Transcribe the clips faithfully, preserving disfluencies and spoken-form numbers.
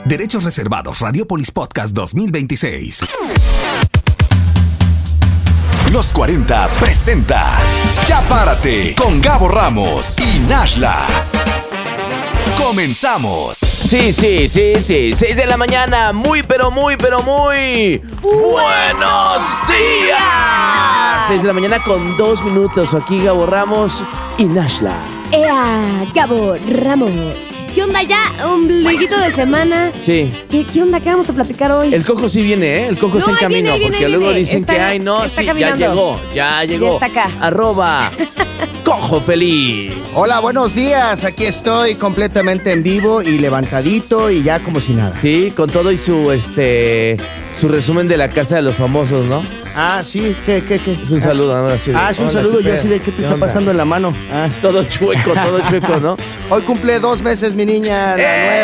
Derechos reservados. Radiopolis Podcast dos mil veintiséis. Los cuarenta presenta Ya Párate con Gabo Ramos y Nashla. Comenzamos. Sí, sí, sí, sí. seis de la mañana. Muy, pero muy, pero muy. ¡Buenos días! seis de la mañana con dos minutos. Aquí Gabo Ramos y Nashla. ¡Ea! Gabo Ramos. ¿Qué onda ya? Ombliguito de semana. Sí. ¿Qué, ¿Qué onda? ¿Qué vamos a platicar hoy? El Coco sí viene, ¿eh? El Coco No, está en ahí camino. viene, ahí porque viene, luego viene. dicen Está- que, ay, no, está sí, ya caminando. llegó. Ya llegó. Ya está acá. Arroba Cojo Feliz. Hola, buenos días. Aquí estoy completamente en vivo y levantadito y ya como si nada. Sí, con todo y su, este... su resumen de la Casa de los Famosos, ¿no? Ah, sí. ¿Qué, qué, qué? Es un saludo, ¿no? Así de, Ah, es un hola, saludo. ¿qué Yo pedo? así de qué te ¿Qué está onda? pasando en la mano. Ah, todo chueco, todo chueco, ¿no? Hoy cumple dos meses mi niña, la ¡Eh!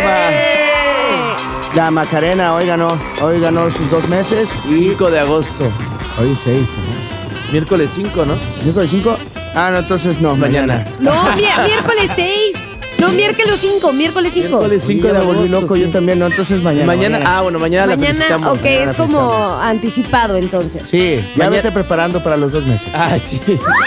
nueva. La Macarena, hoy ganó. Hoy ganó sus dos meses. Y cinco de agosto. hoy es seis, ¿no? Miércoles cinco, ¿no? ¿Miércoles cinco? Ah, no, entonces no. Mañana. No, mi- miércoles seis. No, miércoles cinco. Miércoles cinco. Miércoles Sí, cinco ya de me volví agosto. loco, sí. yo también, no, entonces mañana. Mañana, ah, bueno, mañana, la Mañana, felicitamos. ok, Mañana es la como felicitamos. anticipado entonces. Sí, ya Mañana- vete preparando para los dos meses. Ah, sí.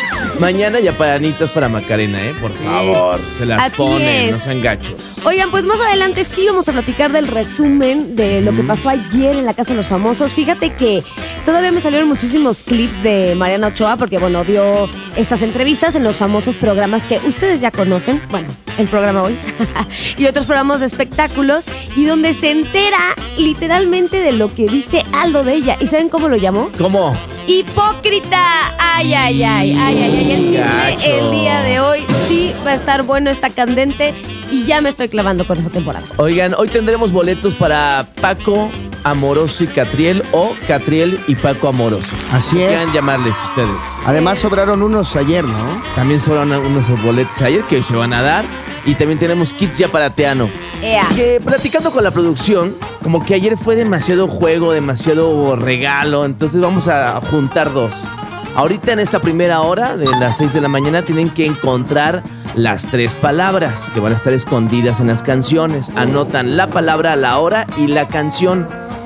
Mañana ya paranitas para Macarena, ¿eh? Por Sí. favor. Se las Así ponen, es. no sean gachos. Oigan, pues más adelante sí vamos a platicar del resumen de lo que pasó ayer en la Casa de los Famosos. Fíjate que todavía me salieron muchísimos clips de Mariana Ochoa porque, bueno, dio estas entrevistas en los famosos programas que ustedes ya conocen. Bueno, el programa hoy y otros programas de espectáculos y donde se entera literalmente de lo que dice Aldo de ella. ¿Y saben cómo lo llamó? ¿Cómo? ¡Hipócrita! Ay, ay, ay, ay, ay, ay. El chisme Gacho. el día de hoy sí va a estar bueno, está candente y ya me estoy clavando con esa temporada. Oigan, hoy tendremos boletos para Paco Amoroso y Catriel o Catriel y Paco Amoroso. Así ¿Cómo es. quieran llamarles ustedes? Además sobraron unos ayer, ¿no? También fueron unos boletos ayer que hoy se van a dar. Y también tenemos kit ya para Teano. Ea. Que platicando con la producción, como que ayer fue demasiado juego, demasiado regalo. Entonces vamos a juntar dos. Ahorita en esta primera hora de las seis de la mañana tienen que encontrar las tres palabras que van a estar escondidas en las canciones. Anotan la palabra, la hora y la canción.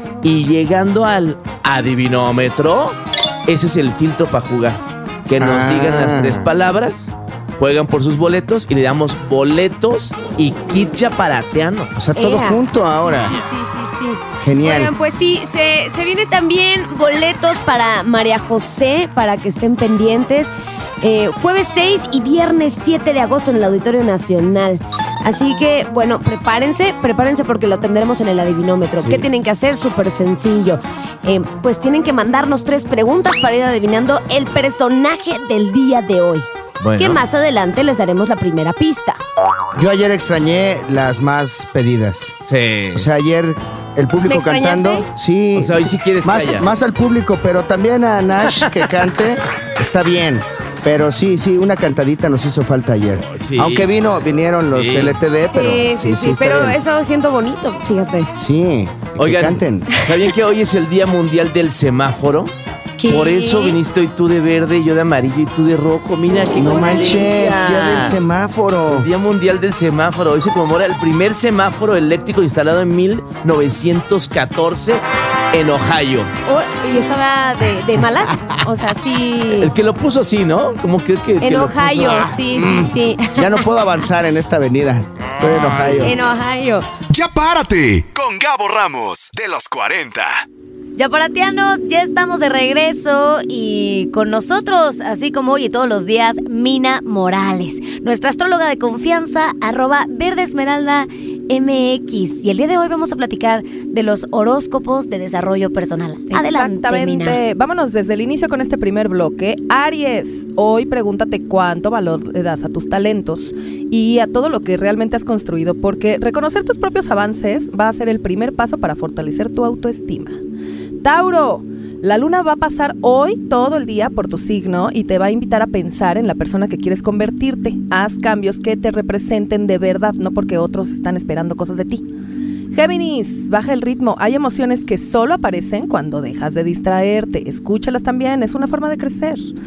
Y llegando al adivinómetro, ese es el filtro para jugar. Que nos Ah. digan las tres palabras, juegan por sus boletos y le damos boletos y kit ya para Teano. O sea, todo Ea. junto ahora. Sí, sí, sí, sí. Genial. Oigan, pues sí, se, se viene también boletos para María José, para que estén pendientes. Eh, jueves seis y viernes siete de agosto en el Auditorio Nacional. Así que, bueno, prepárense, prepárense porque lo tendremos en el adivinómetro. Sí. ¿Qué tienen que hacer? Súper sencillo. Eh, pues tienen que mandarnos tres preguntas para ir adivinando el personaje del día de hoy. Bueno. Que más adelante les daremos la primera pista. Yo ayer extrañé las más pedidas. Sí. O sea, ayer el ¿Me público extrañaste? cantando. Sí. O sea, hoy sí quieres más, que haya. más al público, pero también a Nash que cante. Está bien. Pero sí, sí, una cantadita nos hizo falta ayer. Sí. Aunque vino, vinieron los Sí. L T D, pero sí, sí, sí, está pero bien. eso siento bonito, fíjate. Sí, Oigan, que canten. ¿sabían que hoy es el Día Mundial del Semáforo? ¿Qué? Por eso viniste hoy tú de verde, yo de amarillo y tú de rojo. Mira qué No manches, coincidencia. día del semáforo. Día Mundial del Semáforo. Hoy se conmemora el primer semáforo eléctrico instalado en mil novecientos catorce en Ohio. Oh, ¿y estaba de, de malas? O sea, sí. El que lo puso sí, ¿no? Como creo que... que En lo Ohio, puso- sí, sí, sí. Ya no puedo avanzar en esta avenida. Estoy en Ohio. En Ohio. Ya Párate con Gabo Ramos de los cuarenta. Ya paratianos, ya estamos de regreso y con nosotros, así como hoy y todos los días, Mina Morales, nuestra astróloga de confianza, arroba Verde Esmeralda M X. Y el día de hoy vamos a platicar de los horóscopos de desarrollo personal. Adelante, Exactamente. Mina. Vámonos desde el inicio con este primer bloque. Aries, hoy pregúntate cuánto valor le das a tus talentos y a todo lo que realmente has construido, porque reconocer tus propios avances va a ser el primer paso para fortalecer tu autoestima. Tauro, la luna va a pasar hoy todo el día por tu signo y te va a invitar a pensar en la persona que quieres convertirte. Haz cambios que te representen de verdad, no porque otros están esperando cosas de ti. Géminis, baja el ritmo. Hay emociones que solo aparecen cuando dejas de distraerte. Escúchalas también, es una forma de crecer.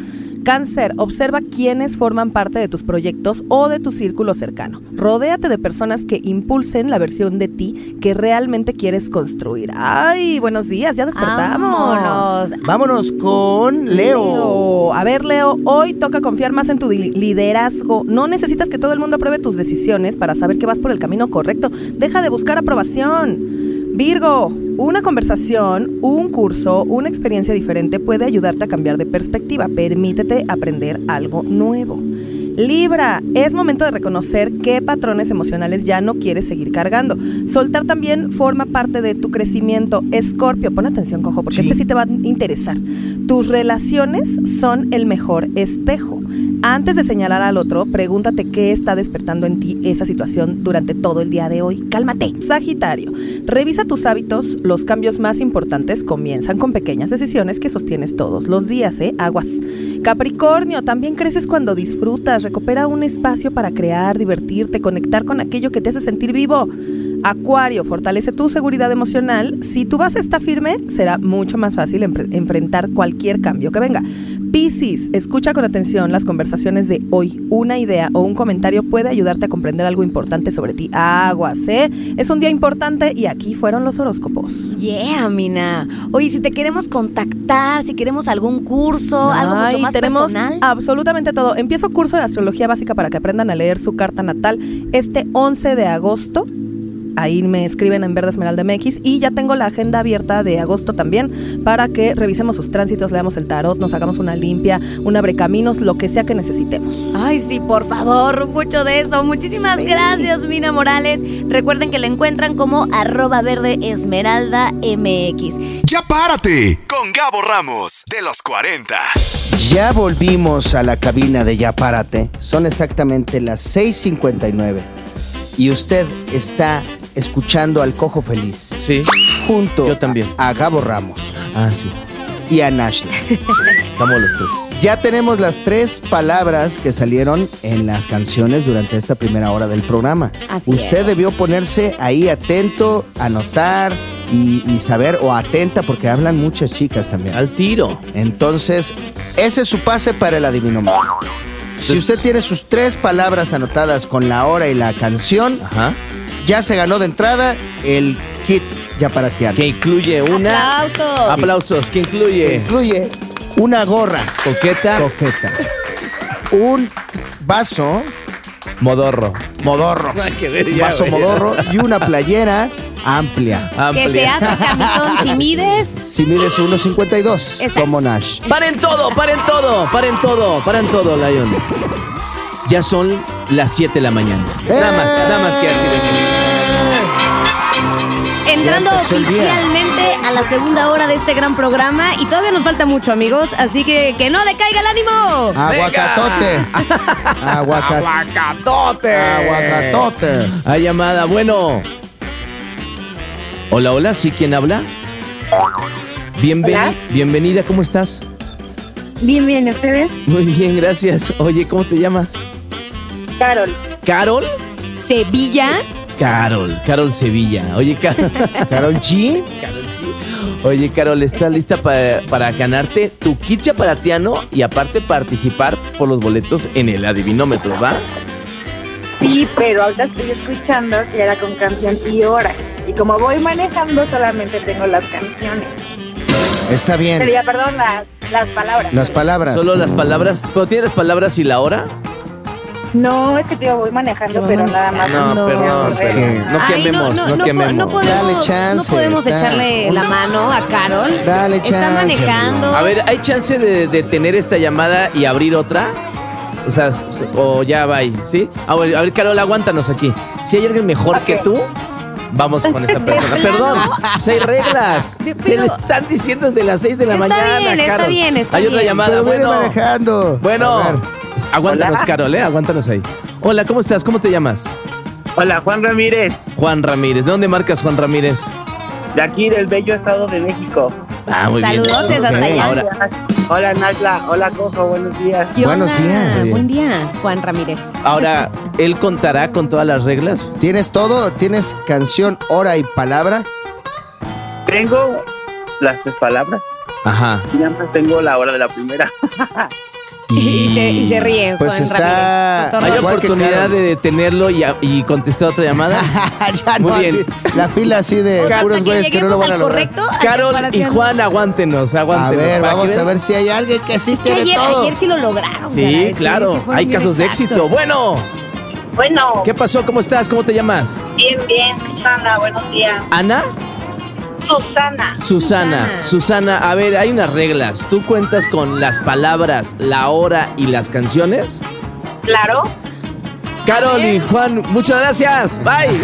Cáncer, observa quiénes forman parte de tus proyectos o de tu círculo cercano. Rodéate de personas que impulsen la versión de ti que realmente quieres construir. Ay, buenos días, ya despertamos. Vámonos. Vámonos con Leo. Leo. A ver, Leo, hoy toca confiar más en tu li- liderazgo. No necesitas que todo el mundo apruebe tus decisiones para saber que vas por el camino correcto. Deja de buscar aprobación. Virgo, una conversación, un curso, una experiencia diferente puede ayudarte a cambiar de perspectiva. Permítete aprender algo nuevo. Libra, es momento de reconocer qué patrones emocionales ya no quieres seguir cargando. Soltar también forma parte de tu crecimiento. Escorpio, pon atención, cojo, porque Sí. este sí te va a interesar. Tus relaciones son el mejor espejo. Antes de señalar al otro, pregúntate qué está despertando en ti esa situación durante todo el día de hoy. Cálmate. Sagitario, revisa tus hábitos. Los cambios más importantes comienzan con pequeñas decisiones que sostienes todos los días, ¿eh? Aguas. Capricornio, también creces cuando disfrutas. Recupera un espacio para crear, divertirte, conectar con aquello que te hace sentir vivo. Acuario, fortalece tu seguridad emocional. Si tu base está firme, será mucho más fácil empre- enfrentar cualquier cambio que venga. Piscis, escucha con atención las conversaciones de hoy. Una idea o un comentario puede ayudarte a comprender algo importante sobre ti. Aguas, ¿eh? Es un día importante y aquí fueron los horóscopos. Yeah, Mina. Oye, si te queremos contactar, si queremos algún curso, algo mucho Ay, más tenemos personal. absolutamente todo. Empiezo curso de astrología básica para que aprendan a leer su carta natal este once de agosto. Ahí me escriben en Verde Esmeralda M X y ya tengo la agenda abierta de agosto también para que revisemos sus tránsitos, leamos el tarot, nos hagamos una limpia, un abrecaminos, lo que sea que necesitemos. Ay, sí, por favor, mucho de eso. Muchísimas gracias, Mina Morales. Recuerden que la encuentran como arroba verde esmeralda M X. Ya párate con Gabo Ramos de los cuarenta. Ya volvimos a la cabina de Ya Párate. Son exactamente las seis cincuenta y nueve. Y usted está escuchando al Cojo Feliz. Sí. Junto Yo también. A, a Gabo Ramos Ah, sí. y a Nashla. Estamos los tres. Ya tenemos las tres palabras que salieron en las canciones durante esta primera hora del programa. Así Usted es. debió ponerse ahí atento, anotar y, y saber, o atenta, porque hablan muchas chicas también. Al tiro. Entonces, ese es su pase para el adivinómetro. Si usted tiene sus tres palabras anotadas con la hora y la canción, Ajá. ya se ganó de entrada el kit yaparatiano. Que incluye una... ¡Aplausos! Aplausos. Que Que incluye... incluye una gorra Coqueta. coqueta, un vaso Modorro. modorro, Nada que ver ya, vaso güey. modorro y una playera amplia. Amplia. Que se hace camisón si mides. Si mides uno cincuenta y dos, Exacto. como Nash. ¡Paren todo! ¡Paren todo! ¡Paren todo! ¡Paren todo, Lion! Ya son las siete de la mañana. Nada más, nada más que así de... Entrando Ya empezó el día. oficialmente a la segunda hora de este gran programa y todavía nos falta mucho, amigos, así que que no decaiga el ánimo. Aguacatote. Aguacatote. ¡Aguacatote! Aguacatote. Hay llamada. Bueno. Hola, hola. ¿Sí? ¿Quién habla? Bienveni- Hola. Bienvenida. ¿Cómo estás? Bien, bien, ¿ustedes? Muy bien, gracias. Oye, ¿cómo te llamas? Carol. ¿Carol? Sevilla. Carol. Carol Sevilla. Oye, Carol. Carol G. Oye, Carol, ¿estás lista para, para ganarte tu kit yaparatiano y aparte participar por los boletos en el adivinómetro, va? Sí, pero ahorita estoy escuchando que era con canción y hora. Y como voy manejando, solamente tengo las canciones. Está bien. Pero ya, perdón, las, las palabras. Las palabras. Solo las palabras. ¿Pero tienes las palabras y la hora? No, es que tío, voy manejando, Que va pero nada más. No, No, perdón. es perdón. que- No Ay, quememos, no, no, po- quememos. no podemos, Dale chance, no podemos está- echarle la mano a Carol. Dale Está chance, manejando. A ver, ¿hay chance de, de tener esta llamada y abrir otra? O sea, s- o ya va ahí, ¿sí? A ver, a ver, Carol, aguántanos aquí. Si hay alguien mejor que tú, vamos con esa persona. plano? Perdón, pues hay reglas. De- Se pero- le están diciendo desde las seis de la Está mañana, bien, está Carol. bien, está Hay otra bien. llamada, Pero viene bueno. manejando. Bueno, A ver. aguántanos, Hola. Carol, ¿eh? Aguántanos ahí. Hola, ¿cómo estás? ¿Cómo te llamas? Hola, Juan Ramírez, Juan Ramírez. ¿De dónde marcas, Juan Ramírez? de aquí del bello estado de México. Ah, muy bien. Saludotes hasta Ok. allá. Ahora, Hola, Nashla. Hola, Cojo. Buenos días. ¿Qué Buenos onda? días, oye. Buen día, Juan Ramírez. ahora, ¿él contará con todas las reglas? ¿Tienes todo? ¿Tienes canción, hora y palabra? Tengo las tres palabras Ajá. y antes tengo la hora de la primera. Y se, y se ríe. Pues Juan está- Ramírez. ¿Hay Cotorro. Igual que oportunidad Carol. de detenerlo y, a- y contestar otra llamada? ya Muy no, bien. así, la fila así de Hasta puros que güeyes que no lo lleguemos van a al lograr. correcto, al Carol y Yaparatiano. Juan, aguántenos, A aguántenos. ver, para que vamos a vean. ver si hay alguien que sí Es que tiene ayer, todo. ayer sí lo lograron. Sí, caray, claro, sí fueron hay bien casos de exactos. éxito. Bueno, Bueno, ¿qué pasó? ¿Cómo estás? ¿Cómo te llamas? bien, bien, Susana, buenos días. ¿Ana? Susana, Susana. Susana. Susana, a ver, hay unas reglas. ¿Tú cuentas con las palabras, la hora y las canciones? claro. Carol y Juan, muchas gracias. Bye.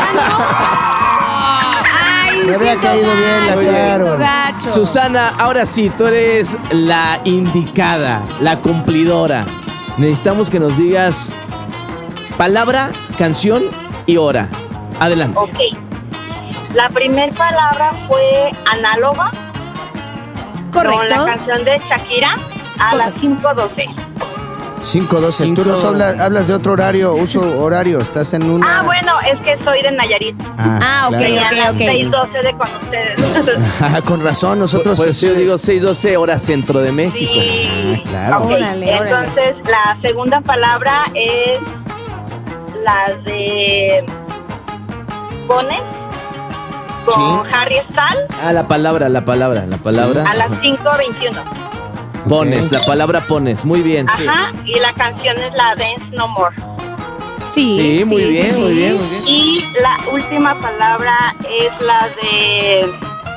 Ay, Me había siento caído bien la gacho, Carol. siento gacho. Susana, ahora sí, tú eres la indicada, la cumplidora. Necesitamos que nos digas palabra, canción y hora. Adelante. Ok. La primera palabra fue análoga con la Correcto. canción de Shakira a las cinco doce. cinco doce. Cinco. Tú nos hablas, hablas de otro horario, uso horario. Estás en una. Ah, bueno, es que soy de Nayarit. Ah, ok, Serían ok, las ok. seis doce de con ustedes. Ah, con razón, nosotros. Por eso yo digo seis doce hora centro de México. Sí. claro. Ok, Órale, órale. entonces la segunda palabra es la de Bones con Sí. Harry Styles Ah, la palabra, la palabra, la palabra. a las cinco veintiuno. Pones, Ok. la palabra pones. Muy bien, sí. Ajá, y la canción es la Dance No More. Sí, Sí, muy bien, sí, muy sí. bien, muy bien. Y la última palabra es la de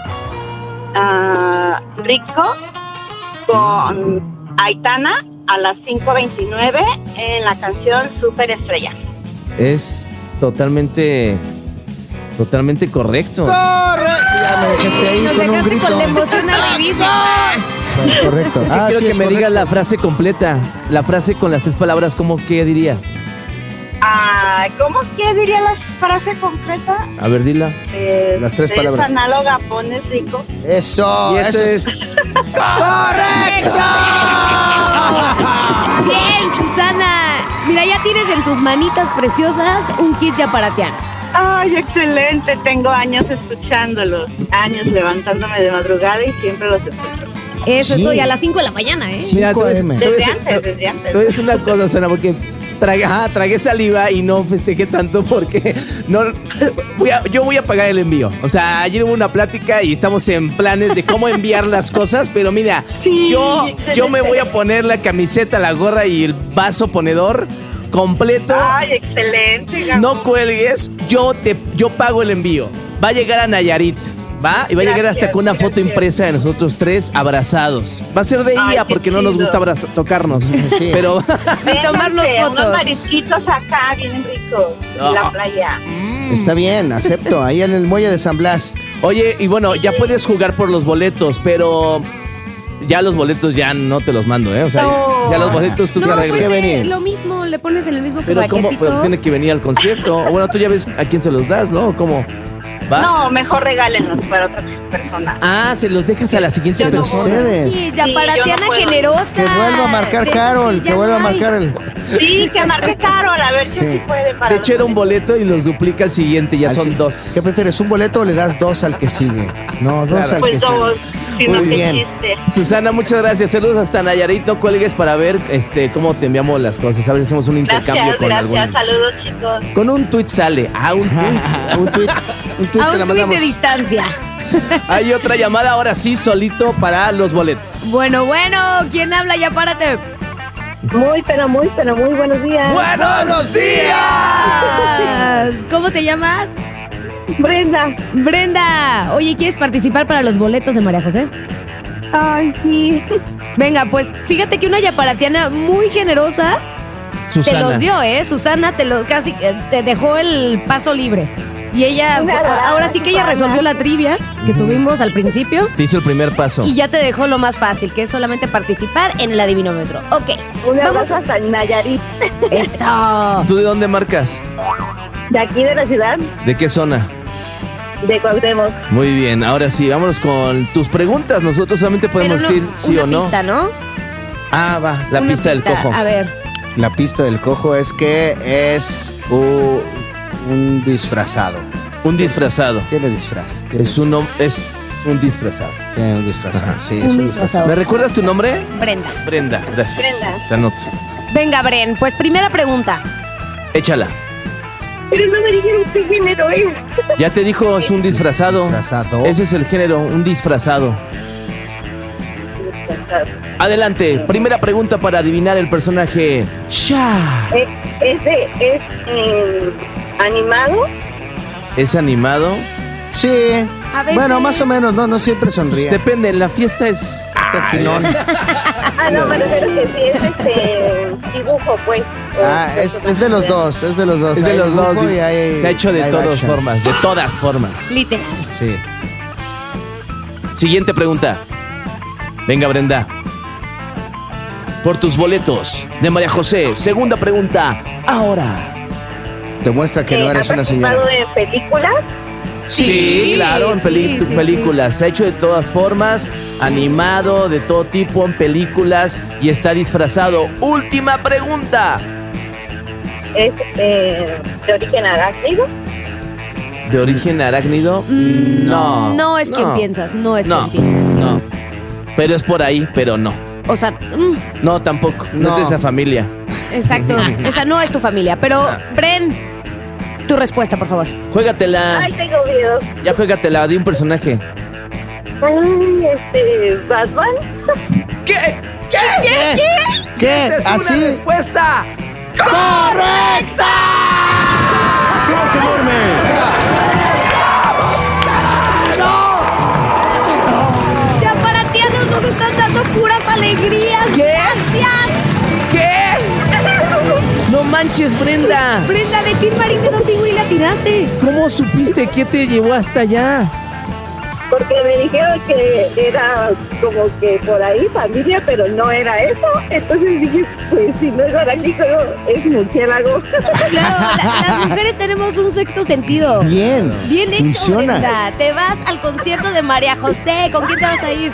ah, Rico con Aitana a las cinco veintinueve en la canción Super Estrella. Es totalmente, totalmente correcto. ¡Corre! Ya me dejaste ahí Nos con un dejaste grito. con la emoción arribísima. Bueno, correcto. Ah, Quiero sí, que es me correcto. digas la frase completa. La frase con las tres palabras, ¿cómo qué diría? Ah, ¿cómo que diría la frase completa? A ver, dila. Eh, Las tres es palabras. análoga, pones rico. Eso, y eso, eso es. ¡Correcto! Bien, Susana. Mira, ya tienes en tus manitas preciosas un kit Yaparatiano. Ay, excelente. Tengo años escuchándolos, años levantándome de madrugada y siempre los escucho. Eso Sí. estoy a las cinco de la mañana, ¿eh? Mira, tú ves- cinco eme. tú ves- Desde antes, desde antes. tú ves una cosa, Susana, porque tragué, ajá, tragué saliva y no festejé tanto porque no voy a- yo voy a pagar el envío. O sea, ayer hubo una plática y estamos en planes de cómo enviar las cosas, pero mira, Sí, yo, excelente. yo me voy a poner la camiseta, la gorra y el vaso ponedor completo. Ay, excelente. Gabo. No cuelgues, yo te yo pago el envío. Va a llegar a Nayarit, ¿va? Y va a llegar hasta Gracias, con una foto gracias. impresa de nosotros tres abrazados. Va a ser de Ay, I A qué porque no nos chido. gusta abra- tocarnos. Sí. Pero Y tomarnos Vénganse, fotos. Unos marisquitos acá, bien ricos. Ah. En la playa. Está bien, acepto. Ahí en el muelle de San Blas. oye, y bueno, ya puedes jugar por los boletos, pero ya los boletos ya no te los mando, ¿eh? O sea, No. ya los boletos tú te No, pues arreglas. que venir. lo mismo, le pones en el mismo Pero cómo, paquetito. pero tiene que venir al concierto. O bueno, tú ya ves a quién se los das, ¿no? ¿Cómo? ¿Va? No, mejor regálenlos para otras personas. Ah, se los dejas a la siguiente Yo no persona. Cedes. Sí, Yaparatiana Sí, yo no puedo. generosa. Que vuelva a marcar De esas Carol, ya que vuelva a no hay. marcar el. Sí, que marque Carol, a ver si Sí. sí puede para De hecho, era un los- boleto y los duplica al siguiente, ya Al son si- dos. ¿Qué prefieres, un boleto o le das dos al que sigue? No, dos Claro. al que Pues dos, sigue. si no Muy te bien. chiste. Susana, muchas gracias. Saludos hasta Nayarit. No cuelgues para ver este cómo te enviamos las cosas. A ver si hacemos un intercambio Gracias, con gracias. algún. Saludos, chicos. Con un tweet sale. Ah, un tweet. un tweet, un tweet A te la un tweet mandamos. de distancia. Hay otra llamada ahora sí, solito para los boletos. Bueno, bueno, ¿quién habla? Ya párate. Muy, pero muy, pero muy buenos días. ¡Buenos días! ¿Cómo te llamas? Brenda. Brenda. Oye, ¿quieres participar para los boletos de María José? Ay, sí. Venga, pues fíjate que una yaparatiana muy generosa Susana. te los dio, ¿eh? Susana te lo casi que te dejó el paso libre. Y ella, Una adorada ahora sí que ella Susana. resolvió la trivia que tuvimos al principio Te hizo el primer paso. y ya te dejó lo más fácil, que es solamente participar en el adivinómetro. Ok, Un vamos. abrazo hasta Nayarit. Eso. ¿Tú de dónde marcas? De aquí de la ciudad, ¿De qué zona? de Cuauhtémoc. Muy bien, ahora sí, vámonos con tus preguntas. Nosotros solamente podemos Pero no, decir sí una o no. pista, ¿no? Ah, va, la Una pista, del cojo. A ver, La pista del cojo es que es u- un disfrazado. Un disfrazado. Tiene disfraz. tiene Es un hom- es Un disfrazado. Sí, un disfrazado. Sí, Un es un disfrazado. ¿Me recuerdas tu nombre? Brenda. Brenda, gracias. Brenda. Te anoto. Venga, Bren, pues primera pregunta. Échala. Pero no me dijeron qué género es. Ya te dijo, es un disfrazado. Disfrazado. Ese es el género, un disfrazado. Adelante, primera pregunta para adivinar el personaje. Sha. Eh, ¿Es, de, es eh, animado? ¿Es animado? Sí. A veces. Bueno, más o menos, no, no siempre sonríe. Depende, en la fiesta es... Tranquilón. Ah, no, me refiero que sí es este dibujo, pues. O- Ah, es, es de los dos, es de los dos. Es de Hay los dos. dibujo y hay Se ha hecho de live todas action. formas, de todas formas. Literal. Sí. Siguiente pregunta. Venga, Brenda. Por tus boletos de María José. Segunda pregunta. Ahora. Demuestra que no Eh, eres ¿ha una participado señora. en películas? Sí, claro, en peli- sí, sí, películas. Se ha hecho de todas formas, animado, de todo tipo, en películas y está disfrazado. Última pregunta. ¿Es eh, de origen arácnido? ¿De origen arácnido? Mm, no. No es quien no. piensas, no es No, quien piensas. no. Pero es por ahí, pero no. O sea, mm, No, tampoco. No, No. es de esa familia. exacto. Esa no es tu familia. Pero, Bren, tu respuesta, por favor. Juégatela. Ay, tengo miedo. Ya juégatela de un personaje. Ay, este, Batman. ¿Qué? ¿Qué? ¿Qué? ¿Qué? Esa es ¿Así? una respuesta. ¡Correcta! Ya para ti nos están dando puras alegrías. ¿Qué? Gracias. ¿Qué? No manches, Brenda. Brenda, de Tim Marín de Don Pingüín la tiraste. ¿Cómo supiste? ¿Qué te llevó hasta allá? Porque me dijeron que era como que por ahí familia, pero no era eso. Entonces dije, pues si no es arácnido, es murciélago. Claro, la- las mujeres tenemos un sexto sentido. Bien. Bien hecho, Funciona. Brenda. Te vas al concierto de María José. ¿Con quién te vas a ir?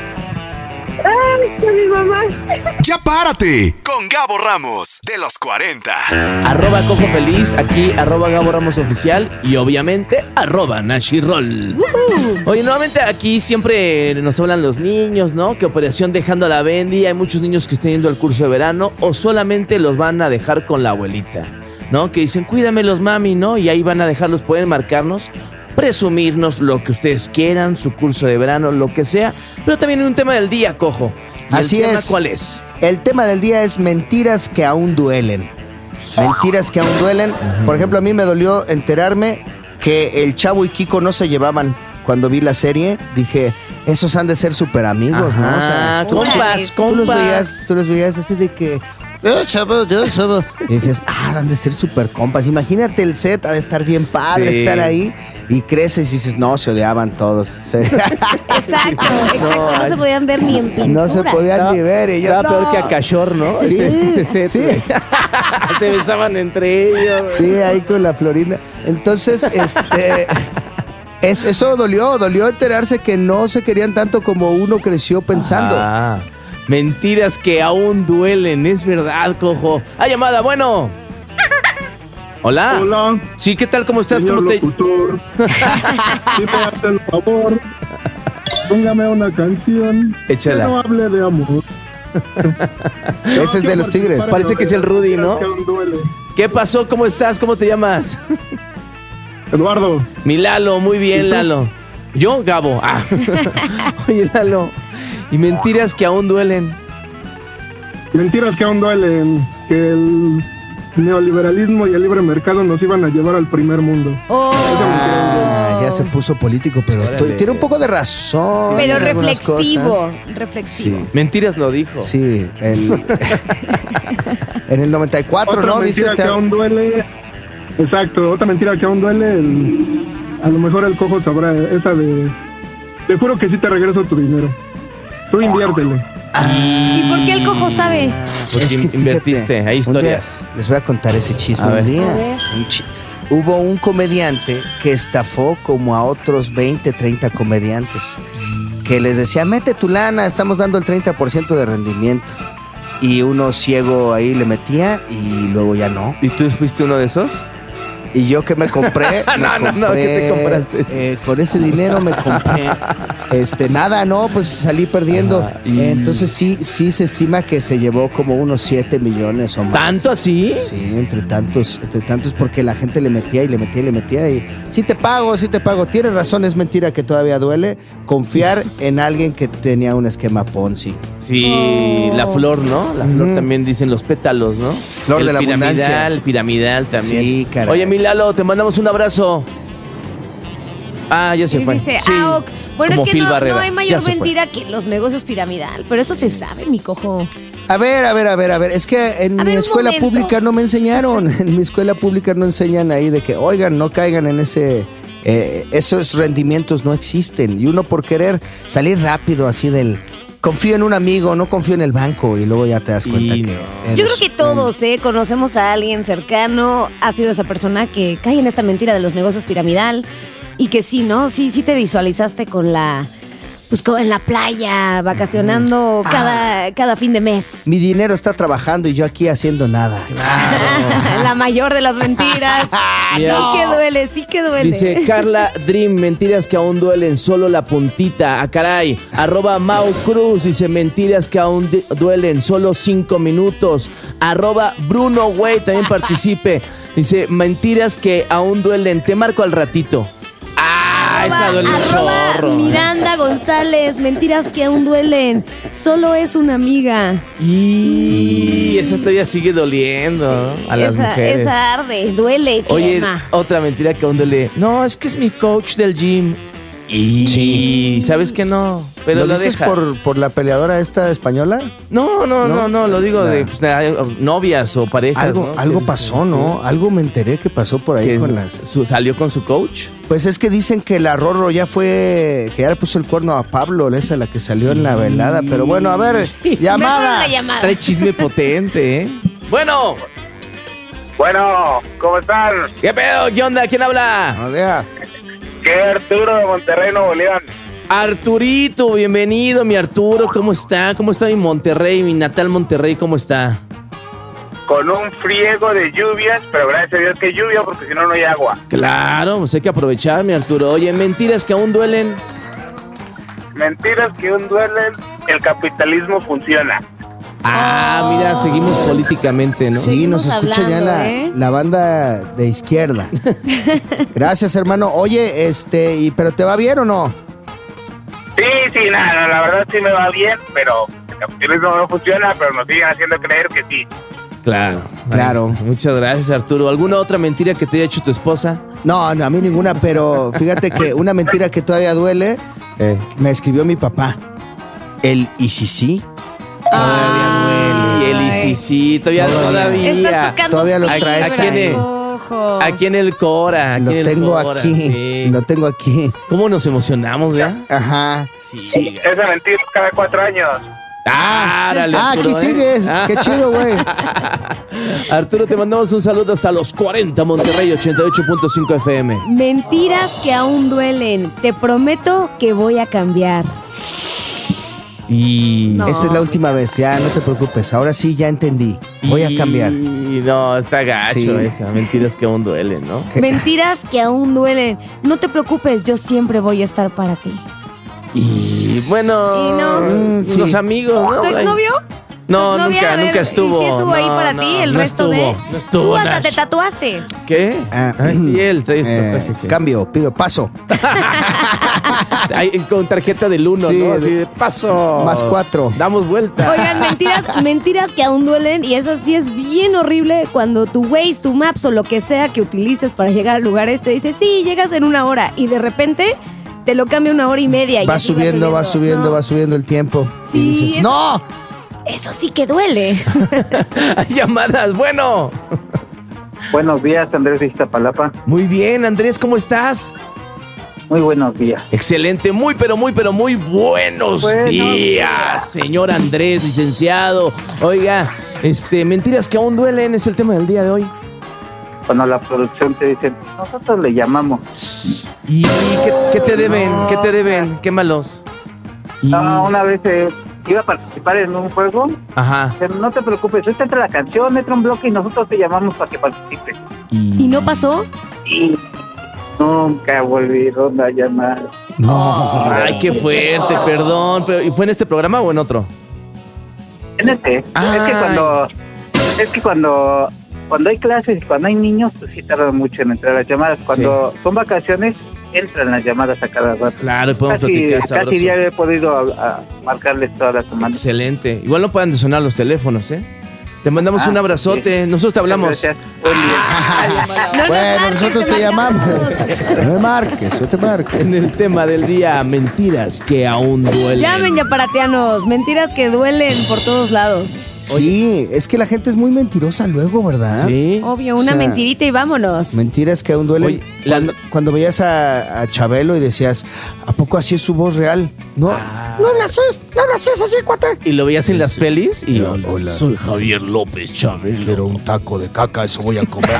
Ay, con mi mamá. Ya párate con Gabo Ramos de los cuarenta. Arroba Cojo Feliz, aquí arroba Gabo Ramos Oficial y obviamente arroba Nashi Roll. Woohoo. Oye, nuevamente aquí siempre nos hablan los niños, ¿no? Que operación dejando a la Bendy, hay muchos niños que están yendo al curso de verano o solamente los van a dejar con la abuelita, ¿no? Que dicen, cuídamelos mami, ¿no? Y ahí van a dejarlos, pueden marcarnos, presumirnos lo que ustedes quieran, su curso de verano, lo que sea, pero también un tema del día, Cojo. ¿Y el Así tema es. cuál es? El tema del día es mentiras que aún duelen. Mentiras que aún duelen. Por ejemplo, a mí me dolió enterarme que el Chavo y Kiko no se llevaban. Cuando vi la serie, dije, esos han de ser súper amigos, ¿no? O sea, Ah, compas, tú los compas. veías, tú los veías así de que... "Eh, chavo, yo, chavo". Y decías, ah, han de ser súper compas. Imagínate el set, ha de estar bien padre, Sí. estar ahí. Y creces y dices, no, se odiaban todos. Se- Exacto, exacto. No, ay. se podían ver ni en pintura. no se podían ni ver. Y yo, Estaba peor "No". que a Cachor, ¿no? Sí, Ese- ese set, sí. güey. Se besaban entre ellos. Sí, ahí con la Florinda. Entonces, este... es- eso dolió, dolió enterarse que no se querían tanto como uno creció pensando. Ah, mentiras que aún duelen, es verdad, Cojo. Ah, llamada, bueno. Hola. Hola, Sí, ¿qué tal? ¿Cómo estás? señor ¿Cómo te... locutor. Si me hace el favor, póngame una canción Échala. que no hable de amor. Ese es de los Tigres. Parece que es el Rudy, ¿no? Que aún duele. ¿Qué pasó? ¿Cómo estás? ¿Cómo te llamas? Eduardo, Mi Lalo, muy ¿Y bien, tú? Lalo. Yo, Gabo. Ah. Oye, Lalo. Y mentiras que aún duelen. mentiras que aún duelen, que el neoliberalismo y el libre mercado nos iban a llevar al primer mundo. Oh. Ah, ya se puso político, pero Órale. t- tiene un poco de razón. Pero en algunas reflexivo, cosas. reflexivo. Sí, Mentiras lo dijo. sí. el- en el noventa y cuatro, Otra ¿no? Dice mentira este... que aún duele. Exacto, otra mentira que aún duele. el- a lo mejor el cojo sabrá esa de. Te juro que sí te regreso tu dinero. Tú inviértele. ¿Y por qué el Cojo sabe? Porque Es que fíjate, invertiste, hay un historias. día- les voy a contar ese chisme. A ver. Un día, A ver. un chi- hubo un comediante que estafó como a otros veinte, treinta comediantes. Que les decía, mete tu lana, estamos dando el treinta por ciento de rendimiento. Y uno ciego ahí le metía y luego ya no. ¿Y tú fuiste uno de esos? ¿Y yo qué me compré? Me no, no, no, compré, ¿qué te compraste? Eh, con ese dinero me compré, este, nada, no, pues salí perdiendo. Ajá, y- Entonces sí, sí se estima que se llevó como unos siete millones o más. ¿Tanto así? Sí, entre tantos, entre tantos, porque la gente le metía y le metía y le metía y sí te pago, sí te pago. Tienes razón, es mentira que todavía duele confiar en alguien que tenía un esquema Ponzi. Sí, Oh. la flor, ¿no? La flor Ujú. también dicen los pétalos, ¿no? Flor el de la piramidal, abundancia. El piramidal también. Sí, caray. Oye, mi Lalo, te mandamos un abrazo. Ah, ya se Y fue. dice, Sí, ah, ok. Bueno, como es que Phil no, Barrera. no hay Ya mayor se fue. mentira que los negocios piramidal, pero eso se sabe, mi cojo. A ver, a ver, a ver, a ver. Es que en A mi ver, un escuela momento. pública no me enseñaron. En mi escuela pública no enseñan ahí de que, oigan, no caigan en ese... eh, esos rendimientos no existen. Y uno por querer salir rápido así del... Confío en un amigo, no confío en el banco. Y luego ya te das cuenta Y que... no. eres Yo creo que un- todos, ¿eh? Conocemos a alguien cercano, ha sido esa persona que cae en esta mentira de los negocios piramidal y que sí, ¿no? Sí, sí te visualizaste con la... Pues como en la playa, vacacionando cada, cada fin de mes. Mi dinero está trabajando y yo aquí haciendo nada. La mayor de las mentiras. Sí Mira. que duele, sí que duele. Dice Carla Dream, mentiras que aún duelen, solo la puntita. Ah, caray. Arroba Mau Cruz, dice mentiras que aún di- duelen, solo cinco minutos. Arroba Bruno Güey, también participe. Dice mentiras que aún duelen, te marco al ratito. Ah, esa duele un Arroba chorro. Miranda González, mentiras que aún duelen. Solo es una amiga. Y esa todavía sigue doliendo Sí, a las esa, mujeres. Esa arde, duele, Oye, quema. otra mentira que aún duele. No, es que es mi coach del gym. Y Sí. sabes que no, pero ¿Lo lo, dices dejas. por, por la peleadora esta española? No, no, no, ¿No? no, lo digo de, Nah. pues, de novias o parejas. Algo, ¿no? algo Que- pasó, ¿no? Algo me enteré que pasó por ahí que con las... su- salió con su coach. Pues es que dicen que la Rorro ya fue... Que ya le puso el cuerno a Pablo, esa la que salió en la velada. Pero bueno, a ver, Mejor llamada. la llamada. Trae chisme potente, ¿eh? Bueno, Bueno, ¿cómo están? ¿qué pedo? ¿Qué onda? ¿Quién habla? Buenos días. ¿Qué Arturo de Monterrey, Nuevo León? Arturito, bienvenido, mi Arturo. ¿Cómo está? ¿Cómo está mi Monterrey, mi natal Monterrey? ¿Cómo está? Con un friego de lluvias, pero gracias a Dios que hay lluvia porque si no, no hay agua. Claro, pues hay que aprovechar, mi Arturo. Oye, mentiras que aún duelen. Mentiras que aún duelen, el capitalismo funciona. Ah, mira, seguimos políticamente, ¿no? Sí, nos Seguimos escucha ya hablando, la, ¿eh? la banda de izquierda. Gracias, hermano. Oye, este, y ¿pero te va bien o no? Sí, sí, nada, la verdad sí me va bien, pero el capitalismo no funciona, pero nos siguen haciendo creer que sí. Claro. Claro. Ay, muchas gracias, Arturo. ¿Alguna otra mentira que te haya hecho tu esposa? No, no, a mí ninguna, pero fíjate que una mentira que todavía duele, Eh. me escribió mi papá. El y si sí, Y todavía el duele. y sí, sí, todavía, Todavía. todavía. Estás tocando Todavía lo fibras, traes ahí. ojo. Aquí en el Cora, aquí Lo en el tengo Cora, aquí, sí. lo tengo aquí. ¿Cómo nos emocionamos, ya? Ajá. Sí. Esa mentira es cada cuatro años. Ah, árale, Ah, Arturo, aquí ¿eh? sigues. Ah. Qué chido, güey. Arturo, te mandamos un saludo hasta los cuarenta, Monterrey ochenta y ocho punto cinco F M. Mentiras que aún duelen. Te prometo que voy a cambiar. Y... No. Esta es la última vez, ya no te preocupes. Ahora sí ya entendí. Voy a cambiar. Y no, está gacho Sí. esa. Mentiras que aún duelen, ¿no? ¿Qué? Mentiras que aún duelen. No te preocupes, yo siempre voy a estar para ti. Y bueno, Y no. mm, Sí. los amigos, ¿no? ¿Tu exnovio? No, ¿Tu exnovia? nunca, A ver, nunca estuvo. ¿Y si estuvo ahí No, para no, ti el no resto estuvo, de...? no estuvo, Tú hasta Nash. te tatuaste. ¿Qué? Ah, Ay, sí, él trae su eh, tatuaje, sí. Cambio, pido paso. Ay, con tarjeta del uno, Sí, ¿no? de- Así de paso. Más cuatro. Damos vuelta. Oigan, mentiras, mentiras que aún duelen y eso sí es bien horrible cuando tu Waze, tu Maps o lo que sea que utilices para llegar al lugar este dice, sí, llegas en una hora y de repente te lo cambia una hora y media. Y Va así subiendo, va subiendo, No, va subiendo el tiempo. Sí, y dices, es- ¡no! Eso sí que duele. Hay llamadas. Bueno. Buenos días, Andrés de Iztapalapa. Muy bien, Andrés, ¿cómo estás? Muy buenos días. Excelente, muy, pero muy, pero muy buenos Buenos días, señor Andrés, licenciado. Oiga, este, mentiras que aún duelen es el tema del día de hoy. Cuando la producción te dice, nosotros le llamamos. ¿Y qué, qué te deben? ¿Qué te deben? ¿Qué malos? Y- No, una vez eh, iba a participar en un juego, Ajá. pero no te preocupes, ahorita entra la canción, entra un bloque y nosotros te llamamos para que participes. Y, Y no pasó? Y nunca volvieron a llamar. No. Ay, qué fuerte, perdón. Pero, ¿y fue en este programa o en otro? En este. Ay. Es que cuando... Es que cuando... Cuando hay clases y cuando hay niños, pues sí tardan mucho en entrar las llamadas. Cuando sí. son vacaciones, entran las llamadas a cada rato. Claro, y podemos casi, platicar sabroso. Casi diario he podido a, a marcarles toda la semana. Excelente. Igual no pueden sonar los teléfonos, ¿eh? Te mandamos ah, un abrazote. Sí. Nosotros te hablamos. Gracias. Buen día. No bueno, marques, nosotros te, te llamamos. No me marques, yo te marco. En el tema del día, mentiras que aún duelen. Llamen ya paratianos, mentiras que duelen por todos lados. Sí, Oye. es que la gente es muy mentirosa luego, ¿verdad? Sí. Obvio, una o sea, mentirita y vámonos. Mentiras que aún duelen. Oye, cuando, la... cuando veías a, a Chabelo y decías, ¿a poco así es su voz real? No, ah. no la sé, no la sé, es así, cuate. Y lo veías en las sí. pelis y hola, hola. Soy Javier López Chabelo. Quiero un taco de caca, eso voy a comer.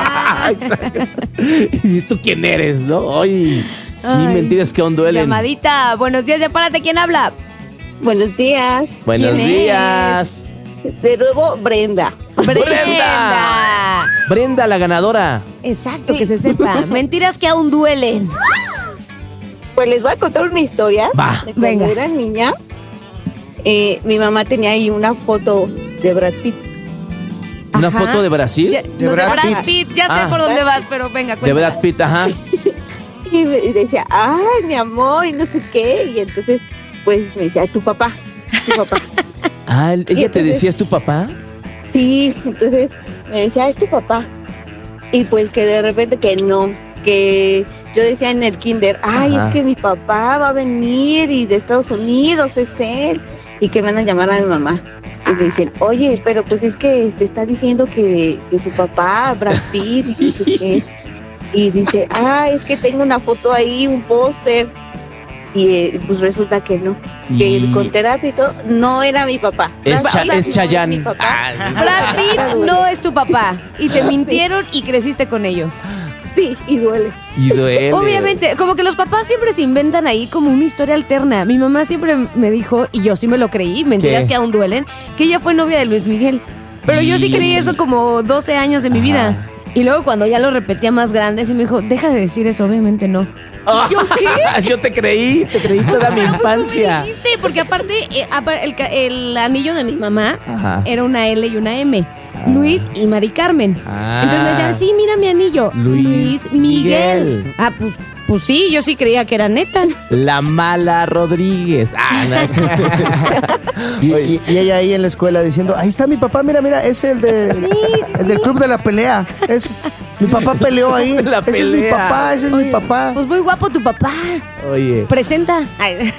¿Y tú quién eres, no? Oye, sí, Ay. mentiras que aún duelen. Llamadita, buenos días, ya párate, ¿quién habla? Buenos días. Buenos días. Es? De nuevo, Brenda. Brenda. Brenda. Brenda, la ganadora. Exacto, sí. que se sepa. Mentiras que aún duelen. Pues les voy a contar una historia. Va. De cuando Venga. era niña, eh, mi mamá tenía ahí una foto de Brad Pitt. ¿Una Ajá. foto de Brasil? Ya, de no, Brad, de Brad Pitt. Pitt. Ya sé ah. por dónde vas, pero venga, cuéntame. De Brad Pitt, ajá. Y me decía, ay, mi amor, y no sé qué. Y entonces, pues me decía, tu papá, tu papá. Ah, ¿ella entonces, te decía es tu papá? Sí, entonces me decía, es tu papá. Y pues que de repente que no, que yo decía en el kinder, ay, Ajá. es que mi papá va a venir y de Estados Unidos es él. Y que van a llamar a mi mamá. Y me dicen, oye, pero pues es que te está diciendo que, que su papá, Brad Pitt, y no sé qué. Y dice, ah, es que tengo una foto ahí, un póster. Y eh, pues resulta que no. Que y... con terapia y todo, no era mi papá. Es, Cha- Brad, es Chayanne. Ah, Brad Pitt no es tu papá. Y te mintieron y creciste con ello. Sí, y duele. Y duele. Obviamente, como que los papás siempre se inventan ahí como una historia alterna. Mi mamá siempre me dijo, y yo sí me lo creí, mentiras ¿Qué? que aún duelen, que ella fue novia de Luis Miguel. Pero y... yo sí creí eso como doce años de mi Ajá. vida. Y luego cuando ya lo repetía más grande, sí me dijo, deja de decir eso, obviamente no. Oh, ¿Yo qué? Yo te creí, te creí toda mi infancia. ¿Cómo me dijiste? Porque aparte, eh, el, el anillo de mi mamá Ajá. era una L y una M. Ah. Luis y Mari Carmen. Ah. Entonces me decían, sí, mira mi anillo. Luis, Luis Miguel. Miguel. Ah, pues, pues sí, yo sí creía que era neta. La mala Rodríguez. Ah, no. y, y, y ella ahí en la escuela diciendo, ahí está mi papá, mira, mira, es el de sí, sí, el del club de la pelea. Es mi papá peleó ahí. La ese pelea. es mi papá, ese es Oye, mi papá. Pues muy guapo tu papá. Oye. Presenta. Ay.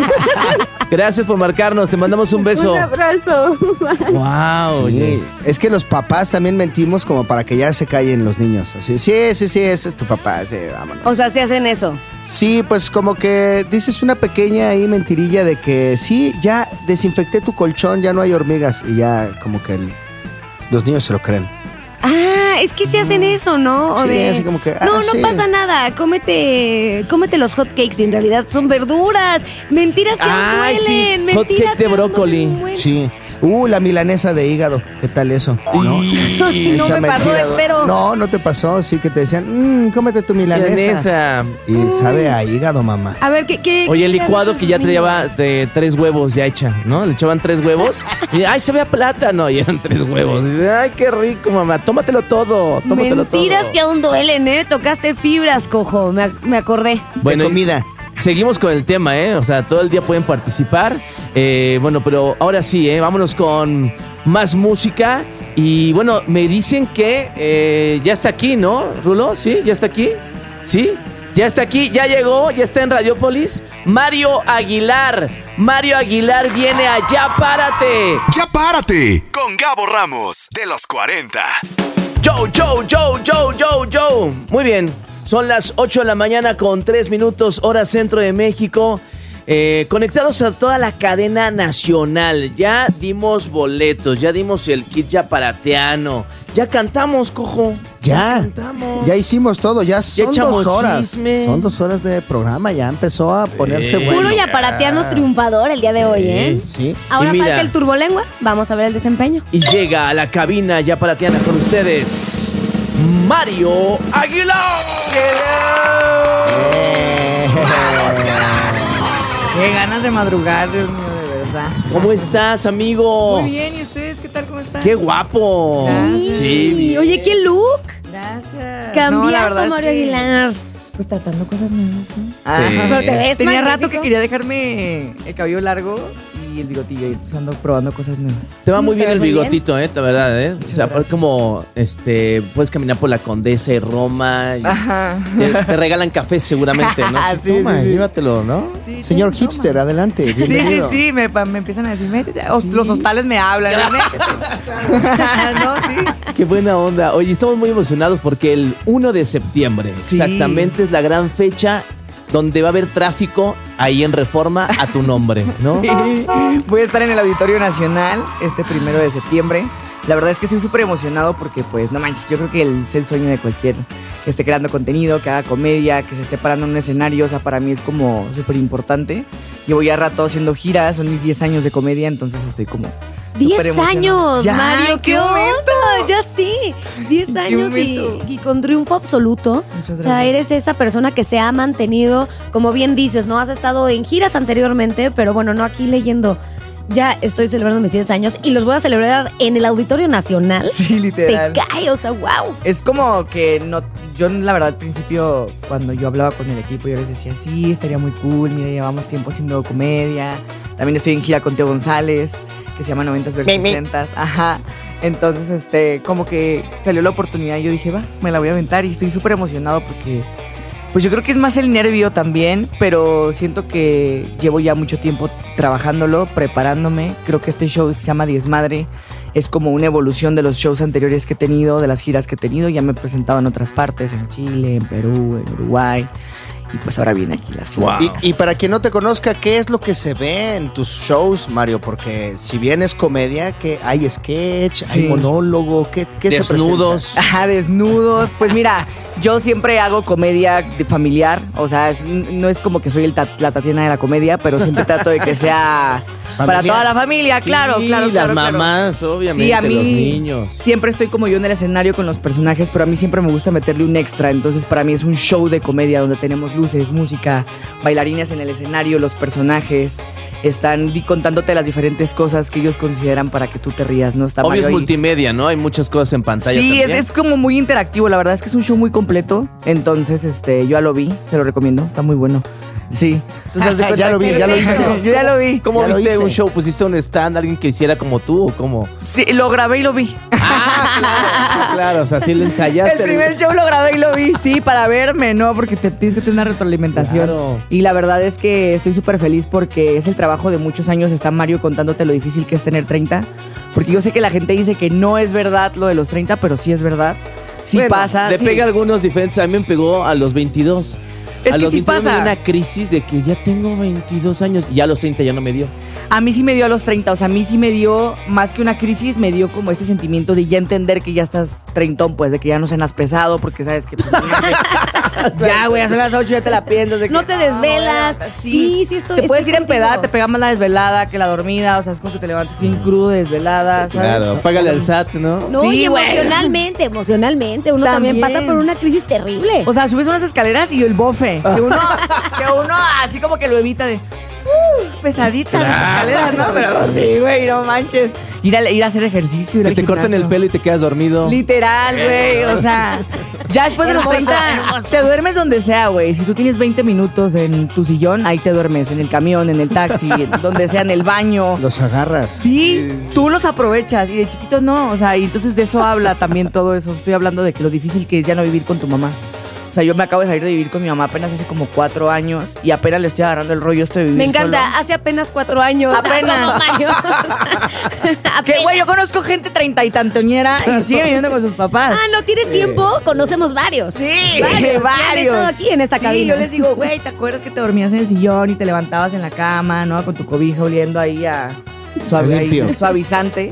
Gracias por marcarnos, te mandamos un beso. Un abrazo. Wow. Sí, oye. es que los papás también mentimos como para que ya se callen los niños. Así, sí, sí, sí, ese es tu papá, sí, vámonos. O sea, ¿sí hacen eso? Sí, pues como que dices una pequeña ahí mentirilla de que sí, ya desinfecté tu colchón, ya no hay hormigas. Y ya como que el, los niños se lo creen. Ah, es que sí hacen eso, ¿no? O Sí, de, así como que, ah, no, no sí. pasa nada, cómete, cómete los hot cakes y en realidad son verduras. Mentiras que aún Ay, duelen, sí. Hot mentiras cakes de que aún brócoli. duelen. Sí. Uh, la milanesa de hígado. ¿Qué tal eso? ¿No? No me pasó, espero. No, no te pasó. Sí que te decían, mmm, cómete tu milanesa. Milanesa. Y sabe a hígado, mamá. A ver, ¿qué? qué Oye, el qué licuado que ya traía de tres huevos ya hecha, ¿no? Le echaban tres huevos y, ay, se ve a plátano. Y eran tres huevos. Y dice, ay, qué rico, mamá. Tómatelo todo, tómatelo Mentiras todo. que aún duelen, ¿eh? Tocaste fibras, cojo. Me, me acordé. Bueno, de comida. Seguimos con el tema, ¿eh? O sea, todo el día pueden participar. Eh, bueno, pero ahora sí, ¿eh? Vámonos con más música. Y bueno, me dicen que eh, ya está aquí, ¿no, Rulo? ¿Sí? ¿Ya está aquí? ¿Sí? Ya está aquí, ya llegó, ya está en Radiopolis. Mario Aguilar. Mario Aguilar viene a Ya Párate. Ya Párate con Gabo Ramos de los cuarenta. Joe, Joe, Joe, Joe, Joe, Joe. Muy bien. Son las ocho de la mañana con tres minutos, hora centro de México. Eh, conectados a toda la cadena nacional. Ya dimos boletos, ya dimos el kit yaparateano. Ya cantamos, cojo. Ya, ya cantamos. Ya hicimos todo, ya son ya dos horas. Chisme. Son dos horas de programa, ya empezó a ponerse Sí. bueno. Puro yaparateano triunfador el día de hoy, ¿eh? Sí. Ahora Y mira, falta el turbolengua. Vamos a ver el desempeño. Y llega a la cabina yaparateana con ustedes Mario Aguilar. Qué ganas de madrugar, Dios mío, de verdad. ¿Cómo estás, amigo? Muy bien, ¿y ustedes qué tal? ¿Cómo están? ¡Qué guapo! Sí. Sí. Oye, ¿qué look? Gracias. Cambiazo, No, Mario es que, Aguilar. Pues tratando cosas nuevas, ¿no? Sí. Pero te ves Tenía magnífico. rato que quería dejarme el cabello largo y el bigotillo, y entonces ando probando cosas nuevas. Te va muy Te bien ves el muy bien. bigotito, eh, la verdad, eh. O sea, gracias. como este, puedes caminar por la Condesa y Roma. Y Ajá. te, te regalan café seguramente, ¿no? Sí, Sí, toma, sí, sí. llévatelo, ¿no? Sí, Señor sí, hipster, toma. adelante. Sí, sí, bienvenido. sí, me, pa- me empiezan a decir, métete. Os- Los hostales me hablan, métete. No, sí. Qué buena onda. Oye, estamos muy emocionados porque el primero de septiembre, Sí. exactamente, es la gran fecha donde va a haber tráfico ahí en Reforma a tu nombre, ¿no? Sí. Voy a estar en el Auditorio Nacional este primero de septiembre. La verdad es que estoy súper emocionado porque, pues, no manches, yo creo que el, es el sueño de cualquier que esté creando contenido, que haga comedia, que se esté parando en un escenario. O sea, para mí es como súper importante. Llevo ya rato haciendo giras, son mis diez años de comedia, entonces estoy como Diez súper emocionada. años, Ya, Mario, ¿en qué qué onda, momento? ya sí, diez ¿En qué años y, momento? y con triunfo absoluto. Muchas O sea, gracias. eres esa persona que se ha mantenido, como bien dices, ¿no? Has estado en giras anteriormente, pero bueno, no aquí leyendo. Ya estoy celebrando mis diez años y los voy a celebrar en el Auditorio Nacional. Sí, literal. Te cae, o sea, wow. Es como que no, yo la verdad al principio cuando yo hablaba con el equipo yo les decía, sí, estaría muy cool, mira, llevamos tiempo haciendo comedia, también estoy en gira con Teo González, que se llama noventas versus sesentas, ajá, entonces este, como que salió la oportunidad y yo dije, va, me la voy a aventar y estoy súper emocionado porque, pues yo creo que es más el nervio también, pero siento que llevo ya mucho tiempo trabajándolo, preparándome, creo que este show que se llama Diezmadre es como una evolución de los shows anteriores que he tenido, de las giras que he tenido. Ya me he presentado en otras partes, en Chile, en Perú, en Uruguay. Y pues ahora viene aquí la ciudad. Wow. Y, y para quien no te conozca, ¿qué es lo que se ve en tus shows, Mario? Porque si bien es comedia, que hay sketch, Sí. hay monólogo, ¿qué, qué se Desnudos. Ajá, desnudos. Pues mira, yo siempre hago comedia de familiar. O sea, es- no es como que soy el ta- la Tatiana de la comedia, pero siempre trato de que sea para Familiar. toda la familia. Claro, Sí, claro, claro. las claro. mamás, obviamente, Sí, a mí los niños. siempre estoy como yo en el escenario con los personajes, pero a mí siempre me gusta meterle un extra. Entonces, para mí es un show de comedia donde tenemos luces, música, bailarines en el escenario, los personajes están di- contándote las diferentes cosas que ellos consideran para que tú te rías, ¿no? Está Obvio Mario es ahí. multimedia, ¿no? Hay muchas cosas en pantalla Sí, es, también. es como muy interactivo. La verdad es que es un show muy completo. Entonces, este, yo ya lo vi, te lo recomiendo. Está muy bueno. Sí. Entonces, haz de Ya cuenta lo vi, que- ya lo hice. Yo ya lo vi. ¿Cómo Ya lo viste hice. un show? ¿Pusiste un stand, alguien que hiciera como tú o cómo? Sí, lo grabé y lo vi. Ah, claro, claro, o sea, sí le ensayaste. El primer show lo grabé y lo vi, sí, para verme, ¿no? Porque te tienes que tener una retroalimentación. Claro. Y la verdad es que estoy súper feliz porque es el trabajo de muchos años. Está Mario contándote lo difícil que es tener treinta. Porque yo sé que la gente dice que no es verdad lo de los treinta, pero sí es verdad. Sí Bueno, pasa. Te sí. pega algunos diferentes. A mí me pegó a los veintidós. Es a que los sí veintidós pasa. me dio una crisis de que ya tengo veintidós años y ya a los treinta ya no me dio. A mí sí me dio a los treinta, o sea, a mí sí me dio, más que una crisis, me dio como ese sentimiento de ya entender que ya estás treintón, pues, de que ya no cenas pesado, porque sabes que... pues, ya, güey, ya son las ocho, ya te la piensas. De que, No te desvelas. güey, Sí, sí, estoy- Te puedes estoy ir empedada, contigo. te pega más la desvelada que la dormida, o sea, es como que te levantas bien crudo, desvelada, ¿sabes? Claro, págale al S A T, ¿no? No, Sí, y güey. emocionalmente, emocionalmente. Uno también. También. pasa por una crisis terrible. O sea, subes unas escaleras y el bofe, que uno, que uno así como que lo evita de... Uh, pesaditas las escaleras, ¿no? Pero sí, güey, no manches. Ir a, ir a hacer ejercicio, ir Que al te cortan el gimnasio. pelo y te quedas dormido. Literal, güey. O sea, ya después de los Hermoso, treinta, hermoso. te duermes donde sea, güey. Si tú tienes veinte minutos en tu sillón, ahí te duermes. En el camión, en el taxi, en donde sea, en el baño. Los agarras. Sí, tú los aprovechas y de chiquito no. O sea, y entonces de eso habla también todo eso. Estoy hablando de que lo difícil que es ya no vivir con tu mamá. O sea, yo me acabo de salir de vivir con mi mamá apenas hace como cuatro años y apenas le estoy agarrando el rollo esto de vivir Me encanta, solo. hace apenas cuatro años. Apenas. Como Mario. Que, güey, yo conozco gente treinta y tantoñera y sigue viviendo con sus papás. Ah, ¿no tienes tiempo? Conocemos varios. Sí, varios. varios. Que han estado aquí en esta Sí, cabina. yo les digo, güey, ¿te acuerdas que te dormías en el sillón y te levantabas en la cama, ¿no? Con tu cobija oliendo ahí a suave, ahí, Limpio. suavizante.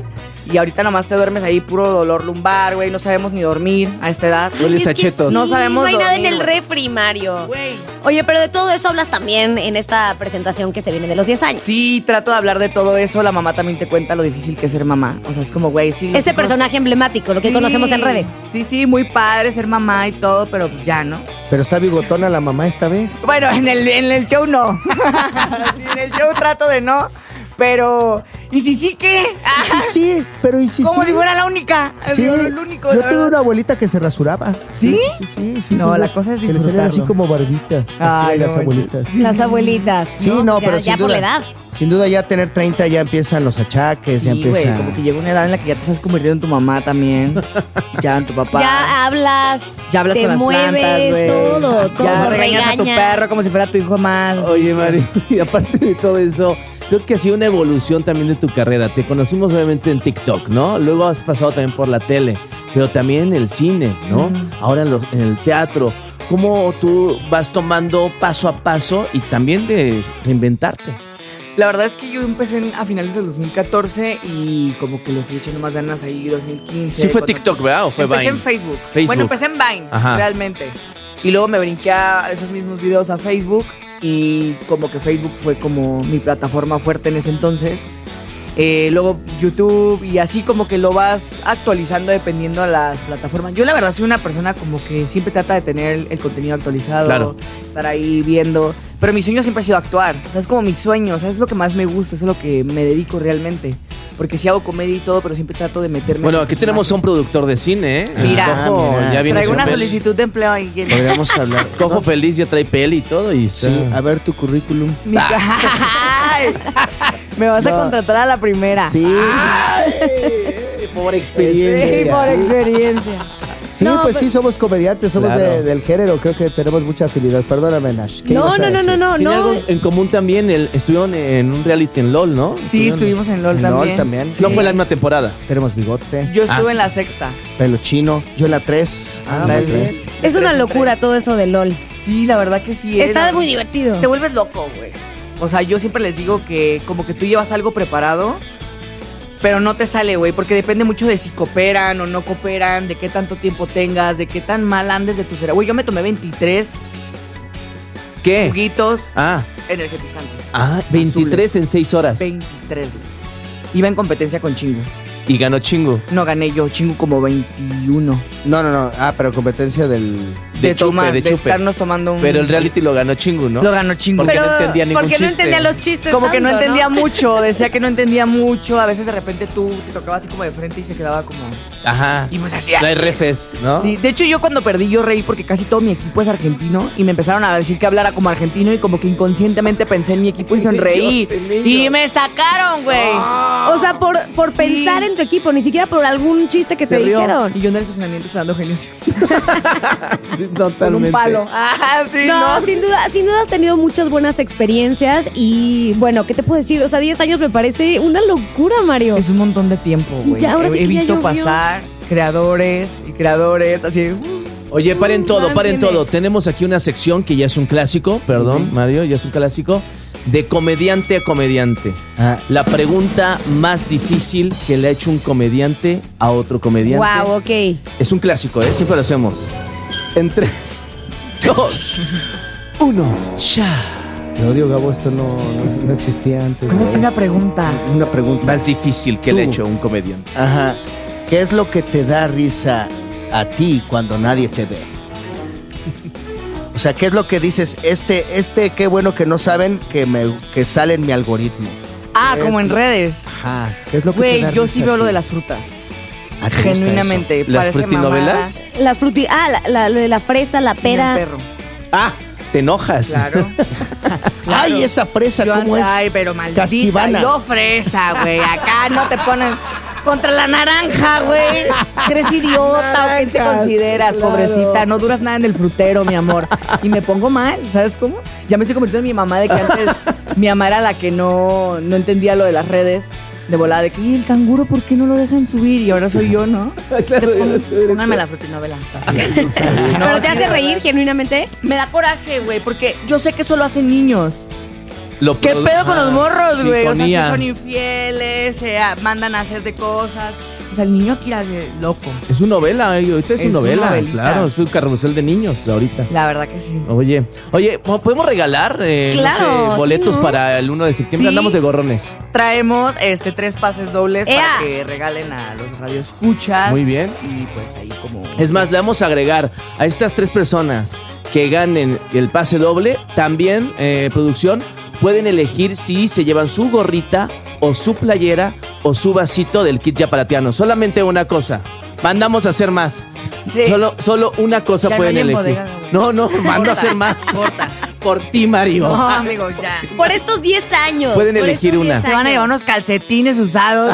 Y ahorita nomás te duermes ahí puro dolor lumbar, güey. No sabemos ni dormir a esta edad. Hueles a chetos. No sabemos No hay nada en dormir, el güey. refri, Mario. Güey. Oye, pero de todo eso hablas también en esta presentación que se viene de los diez años. Sí, trato de hablar de todo eso. La mamá también te cuenta lo difícil que es ser mamá. O sea, es como, güey, sí. los Ese hijos- personaje emblemático, lo que Sí. conocemos en redes. Sí, sí, muy padre ser mamá y todo, pero pues ya, ¿no? Pero está bigotona la mamá esta vez. Bueno, en el, en el show no. Sí, en el show trato de no. Pero. ¿Y si sí qué? Sí, sí, pero ¿y si Como sí? si fuera la única. Sí, Digo, el único. yo la tuve verdad. una abuelita que se rasuraba. ¿Sí? Sí, sí, sí. No, pues, la cosa es que le salían así disfrutarlo. como barbita. Ay, Así, las no, abuelitas. Las abuelitas. Sí, no, ya, pero ya sin por duda. la edad. Sin duda ya tener treinta ya empiezan los achaques, ya Sí, güey, empieza. como que llega una edad en la que ya te estás convirtiendo en tu mamá también. Ya en tu papá. Ya hablas, Ya hablas te con las mueves, plantas, güey. todo, todo. Ya regañas a tu regañas. perro como si fuera tu hijo más. Oye, Mari, y aparte de todo eso, creo que ha sido una evolución también de tu carrera. Te conocimos obviamente en TikTok, ¿no? Luego has pasado también por la tele, pero también en el cine, ¿no? Ahora en, lo- en el teatro. ¿Cómo tú vas tomando paso a paso y también de reinventarte? La verdad es que yo empecé en- a finales del dos mil catorce y como que le fui echando más ganas ahí dos mil quince. Sí fue cuando TikTok, empecé- ¿verdad? ¿O fue Empecé Vine? en Facebook. Facebook. Bueno, empecé en Vine, Ajá. realmente. Y luego me brinqué a esos mismos videos a Facebook y como que Facebook fue como mi plataforma fuerte en ese entonces. Eh, luego YouTube y así como que lo vas actualizando dependiendo a las plataformas. Yo la verdad soy una persona como que siempre trata de tener el, el contenido actualizado, Claro. estar ahí viendo. Pero mi sueño siempre ha sido actuar. O sea, es como mi sueño, o sea, es lo que más me gusta, es lo que me dedico realmente. Porque sí hago comedia y todo, pero siempre trato de meterme. Bueno, en aquí personajes. tenemos a un productor de cine, ¿eh? Mira, Cojo, mira. ya viene Traigo su una peli. solicitud de empleo ahí. Podríamos hablar. Cojo feliz, ya trae peli y todo. Y Sí, está- a ver tu currículum. Mi- Ay, me vas a No. contratar a la primera. Sí, por Sí, por experiencia. sí, No, pues pero- sí, somos comediantes, somos Claro. de- del género, creo que tenemos mucha afinidad. Perdóname, Nash. ¿qué No, ibas a no, no, decir? no, no, Tiene no. algo en común también, el, estuvieron en un reality en LOL, ¿no? Sí, Estuvieron- estuvimos en LOL En también. LOL también. No fue la misma temporada. Tenemos bigote, Yo estuve Ah. en la sexta. pelo chino, yo en la tres. Ah, en la muy tres. bien. Es De una tres en locura tres. todo eso de LOL. Sí, la verdad que sí. Está era- muy divertido. Te vuelves loco, güey. O sea, yo siempre les digo que como que tú llevas algo preparado, pero no te sale, güey, porque depende mucho de si cooperan o no cooperan, de qué tanto tiempo tengas, de qué tan mal andes de tu cerebro. Güey, yo me tomé veintitrés ¿Qué? juguitos Ah, energizantes. ah, veintitrés en seis horas. veintitrés, güey. Iba en competencia con Chingu. Y ganó Chingu. No gané yo, Chingu como veintiuno. No, no, no. Ah, pero competencia del. De, De chupe, tomar, de de, chupe. estarnos tomando un... Pero el reality lo ganó Chingu, ¿no? Lo ganó Chingu. Porque no entendía ningún porque no chiste. entendía los chistes. Como que no tanto, entendía mucho, decía que no entendía mucho. A veces de repente tú te tocaba así como de frente y se quedaba como... Ajá. Y pues hacía... No hay refes, ¿no? Sí, de hecho yo cuando perdí yo reí porque casi todo mi equipo es argentino y me empezaron a decir que hablara como argentino y como que inconscientemente pensé en mi equipo y sonreí. Dios, el niño. Y me sacaron, güey. O sea, por, por Sí. pensar en tu equipo, ni siquiera por algún chiste que Se te rió. dijeron. Y yo en el estacionamiento esperando genios. Sí, Con totalmente. un palo. Ah, sí, No, no. sin duda, sin duda has tenido muchas buenas experiencias y bueno, ¿qué te puedo decir? O sea, diez años me parece una locura, Mario. Es un montón de tiempo, Sí, güey. ya, ahora he, sí he que ya visto llovió. pasar creadores y creadores así. uh, Oye, paren todo, paren Mantiene. todo. Tenemos aquí una sección que ya es un clásico, perdón, Mario, ya es un clásico, de comediante a comediante. Ah, La pregunta más difícil que le ha hecho un comediante a otro comediante. Wow, ok. Es un clásico, ¿eh? Siempre lo hacemos. En tres, dos, uno, ya. te odio, Gabo. Esto no, no, no existía antes. ¿Cómo ¿eh? que una pregunta? Una pregunta. Más difícil que le ha Tú. hecho un comediante. Ajá. ¿Qué es lo que te da risa a ti cuando nadie te ve? O sea, ¿qué es lo que dices? Este, este, qué bueno que no saben que me que sale en mi algoritmo. Ah, ¿Qué como es en lo- redes. Ajá. ¿Qué es lo que te Güey, da yo risa sí a veo lo ti? de las frutas. Ah, ¿te gusta Genuinamente. ¿Las parece frutinovelas? mamada. Las fruti... Ah, la, la- la de la fresa, la Como pera. un perro. Ah, te enojas. Claro. eso? Ay, esa fresa, Yo ¿cómo ando- es? Ay, pero maldita. Casquivana. Y lo fresa, güey. Acá no te ponen contra la naranja, güey. ¿Eres idiota o qué te Naranjas, consideras, claro. pobrecita? No duras nada en el frutero, mi amor. Y me pongo mal, ¿sabes cómo? Ya me estoy convirtiendo en mi mamá de que antes mi mamá era la que no, no entendía lo de las redes. De volada, de que, ¿y el canguro por qué no lo dejan subir? Y ahora soy yo, ¿no? Claro, Pónganme la frutinovela. ¿Pero te sí, hace de reír verdad. genuinamente? Me da coraje, güey, porque yo sé que eso lo hacen niños. Lo ¿Qué produ- pedo con los Ah, morros, sí, güey? O sea, si ponía. son infieles, se ah, mandan a hacer de cosas. O sea, el niño aquí era de loco. Es su novela, eh, ahorita es, Es su su novela, novelita. claro, es un carrusel de niños de ahorita. La verdad que sí. Oye, oye, ¿podemos regalar eh, no Claro, sé, boletos sí, ¿no? para el uno de septiembre? Sí. Andamos de gorrones. Traemos este tres pases dobles ¡Ea! para que regalen a los radioescuchas. Muy bien. Y pues ahí como... Es más, le vamos a agregar a estas tres personas que ganen el pase doble, también, eh, producción, pueden elegir si se llevan su gorrita o su playera o su vasito del kit Yaparateano. Solamente una cosa. Mandamos a hacer más. Sí. Solo, solo una cosa Ya no pueden hay en elegir. bodega, güey. No, no, mando a hacer más. Corta. Por ti, Mario. No, amigo, ya. Por estos diez años. Pueden por elegir estos una. diez Se van a años. llevar unos calcetines usados.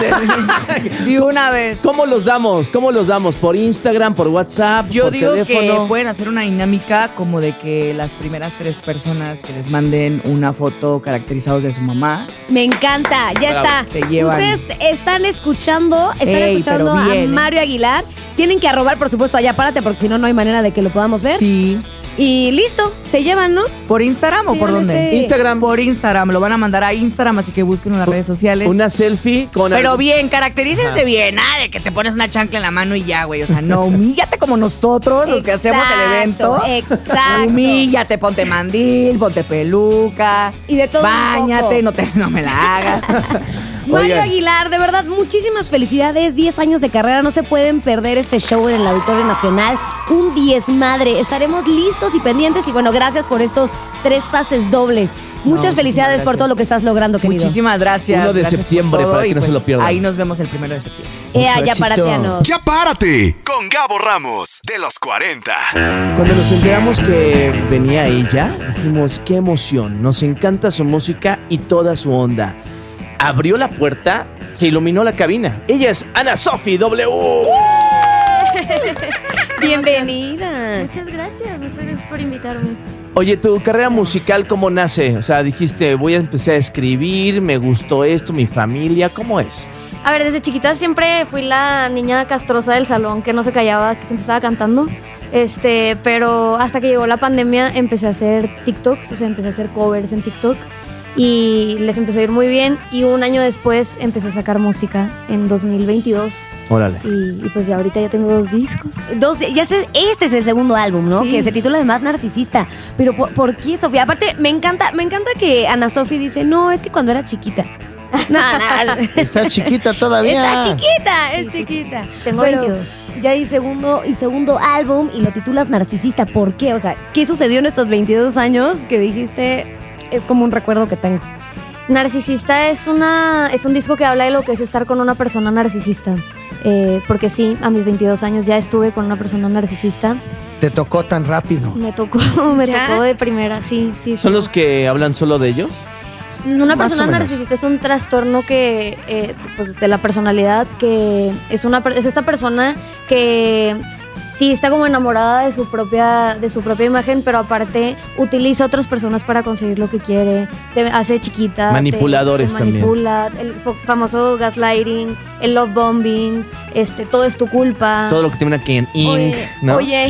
Y una vez. ¿Cómo los damos? ¿Cómo los damos? ¿Por Instagram, por WhatsApp, Yo por digo teléfono? que pueden hacer una dinámica como de que las primeras tres personas que les manden una foto caracterizados de su mamá. Me encanta, ya Bravo. está. Se llevan. Ustedes están escuchando, están Ey, escuchando pero bien, a ¿eh? Mario Aguilar. Tienen que arrobar, por supuesto, allá párate, porque si no, no hay manera de que lo podamos ver. Sí. Y listo, se llevan, ¿no? ¿Por Instagram o Sí, por en dónde? este- Instagram. Por Instagram. Lo van a mandar a Instagram, así que busquen en las redes sociales. Una selfie con... Pero algo- bien, caracterícense bien. Nada de que te pones una chancla en la mano y ya, güey. O sea, no, humíllate como nosotros, los que hacemos el evento. Exacto. Humíllate, ponte mandil, ponte peluca. Y de todo un Báñate, poco. no, te, no me la hagas. Mario Oigan. Aguilar, de verdad, muchísimas felicidades. diez años de carrera, no se pueden perder este show en el Auditorio Nacional. Un diez madre. Estaremos listos y pendientes. Y bueno, gracias por estos tres pases dobles. Muchas muchísimas felicidades por gracias. todo lo que estás logrando, querido. Muchísimas gracias. Uno de gracias por septiembre, todo, para que y no se pues lo pierdan. Ahí nos vemos el primero de septiembre. Ea, Mucho ya éxito. paratianos. Ya párate con Gabo Ramos de los cuarenta. Cuando nos enteramos que venía ella, dijimos, qué emoción, nos encanta su música y toda su onda. Abrió la puerta, se iluminó la cabina. Ella es Ana Sofi W. Bienvenida. Muchas gracias, muchas gracias por invitarme. Oye, tu carrera musical, ¿cómo nace? O sea, dijiste, voy a empezar a escribir, me gustó esto, mi familia, ¿cómo es? A ver, desde chiquita siempre fui la niña castrosa del salón que no se callaba, que siempre estaba cantando. Este, pero hasta que llegó la pandemia empecé a hacer TikToks, o sea, empecé a hacer covers en TikTok y les empezó a ir muy bien y un año después empecé a sacar música en dos mil veintidós Órale. y, y pues ya ahorita ya tengo dos discos. Dos, ya sé, este es el segundo álbum, ¿no? Sí. Que se titula además Narcisista. Pero ¿por, por qué, Sofía? Aparte, me encanta, me encanta que Ana Sofi dice, no, es que cuando era chiquita. No, no. Estás chiquita todavía. Está chiquita, es Sí, sí, sí. chiquita. Tengo Pero veintidós. Ya hay segundo y segundo álbum y lo titulas Narcisista. ¿Por qué? O sea, ¿qué sucedió en estos veintidós años que dijiste es como un recuerdo que tengo? Narcisista es una es un disco que habla de lo que es estar con una persona narcisista. Eh, porque sí, a mis veintidós años ya estuve con una persona narcisista. Te tocó tan rápido. Me tocó, me ¿Ya? tocó de primera, sí, sí. ¿Son sí. los que hablan solo de ellos? Una Más o persona menos. narcisista es un trastorno que eh, pues, de la personalidad que es una per- es esta persona que sí está como enamorada de su propia de su propia imagen, pero aparte utiliza a otras personas para conseguir lo que quiere, te hace chiquita, te- Manipuladores te, también. manipula, el fo- famoso gaslighting, el love bombing, este todo es tu culpa, Todo lo que termina aquí en ink, Oye, ¿no? oye.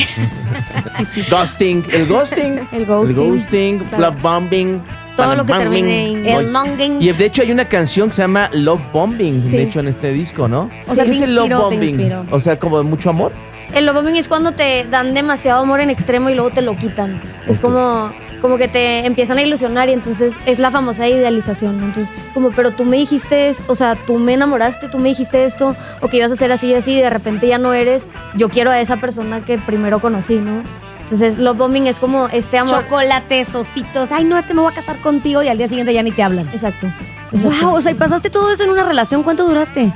Ghosting, el ghosting. el ghosting, El ghosting, claro. love bombing. Todo lo que bombing. termine en- El longing. Y de hecho hay una canción que se llama Love Bombing, Sí. de hecho en este disco, ¿no? O sea, ¿Qué te es el Love inspiró, te Bombing? inspiró. O sea, como de mucho amor. El love bombing es cuando te dan demasiado amor en extremo y luego te lo quitan. Es Ok. como, como que te empiezan a ilusionar y entonces es la famosa idealización, ¿no? Entonces es como, pero tú me dijiste, es- o sea, tú me enamoraste, tú me dijiste esto, o que ibas a ser así y así, y de repente ya no eres. Yo quiero a esa persona que primero conocí, ¿no? Entonces love bombing es como este amor. Chocolates, ositos. Ay, no, este me voy a casar contigo y al día siguiente ya ni te hablan. Exacto. exacto. Wow, o sea, y pasaste todo eso en una relación. ¿Cuánto duraste?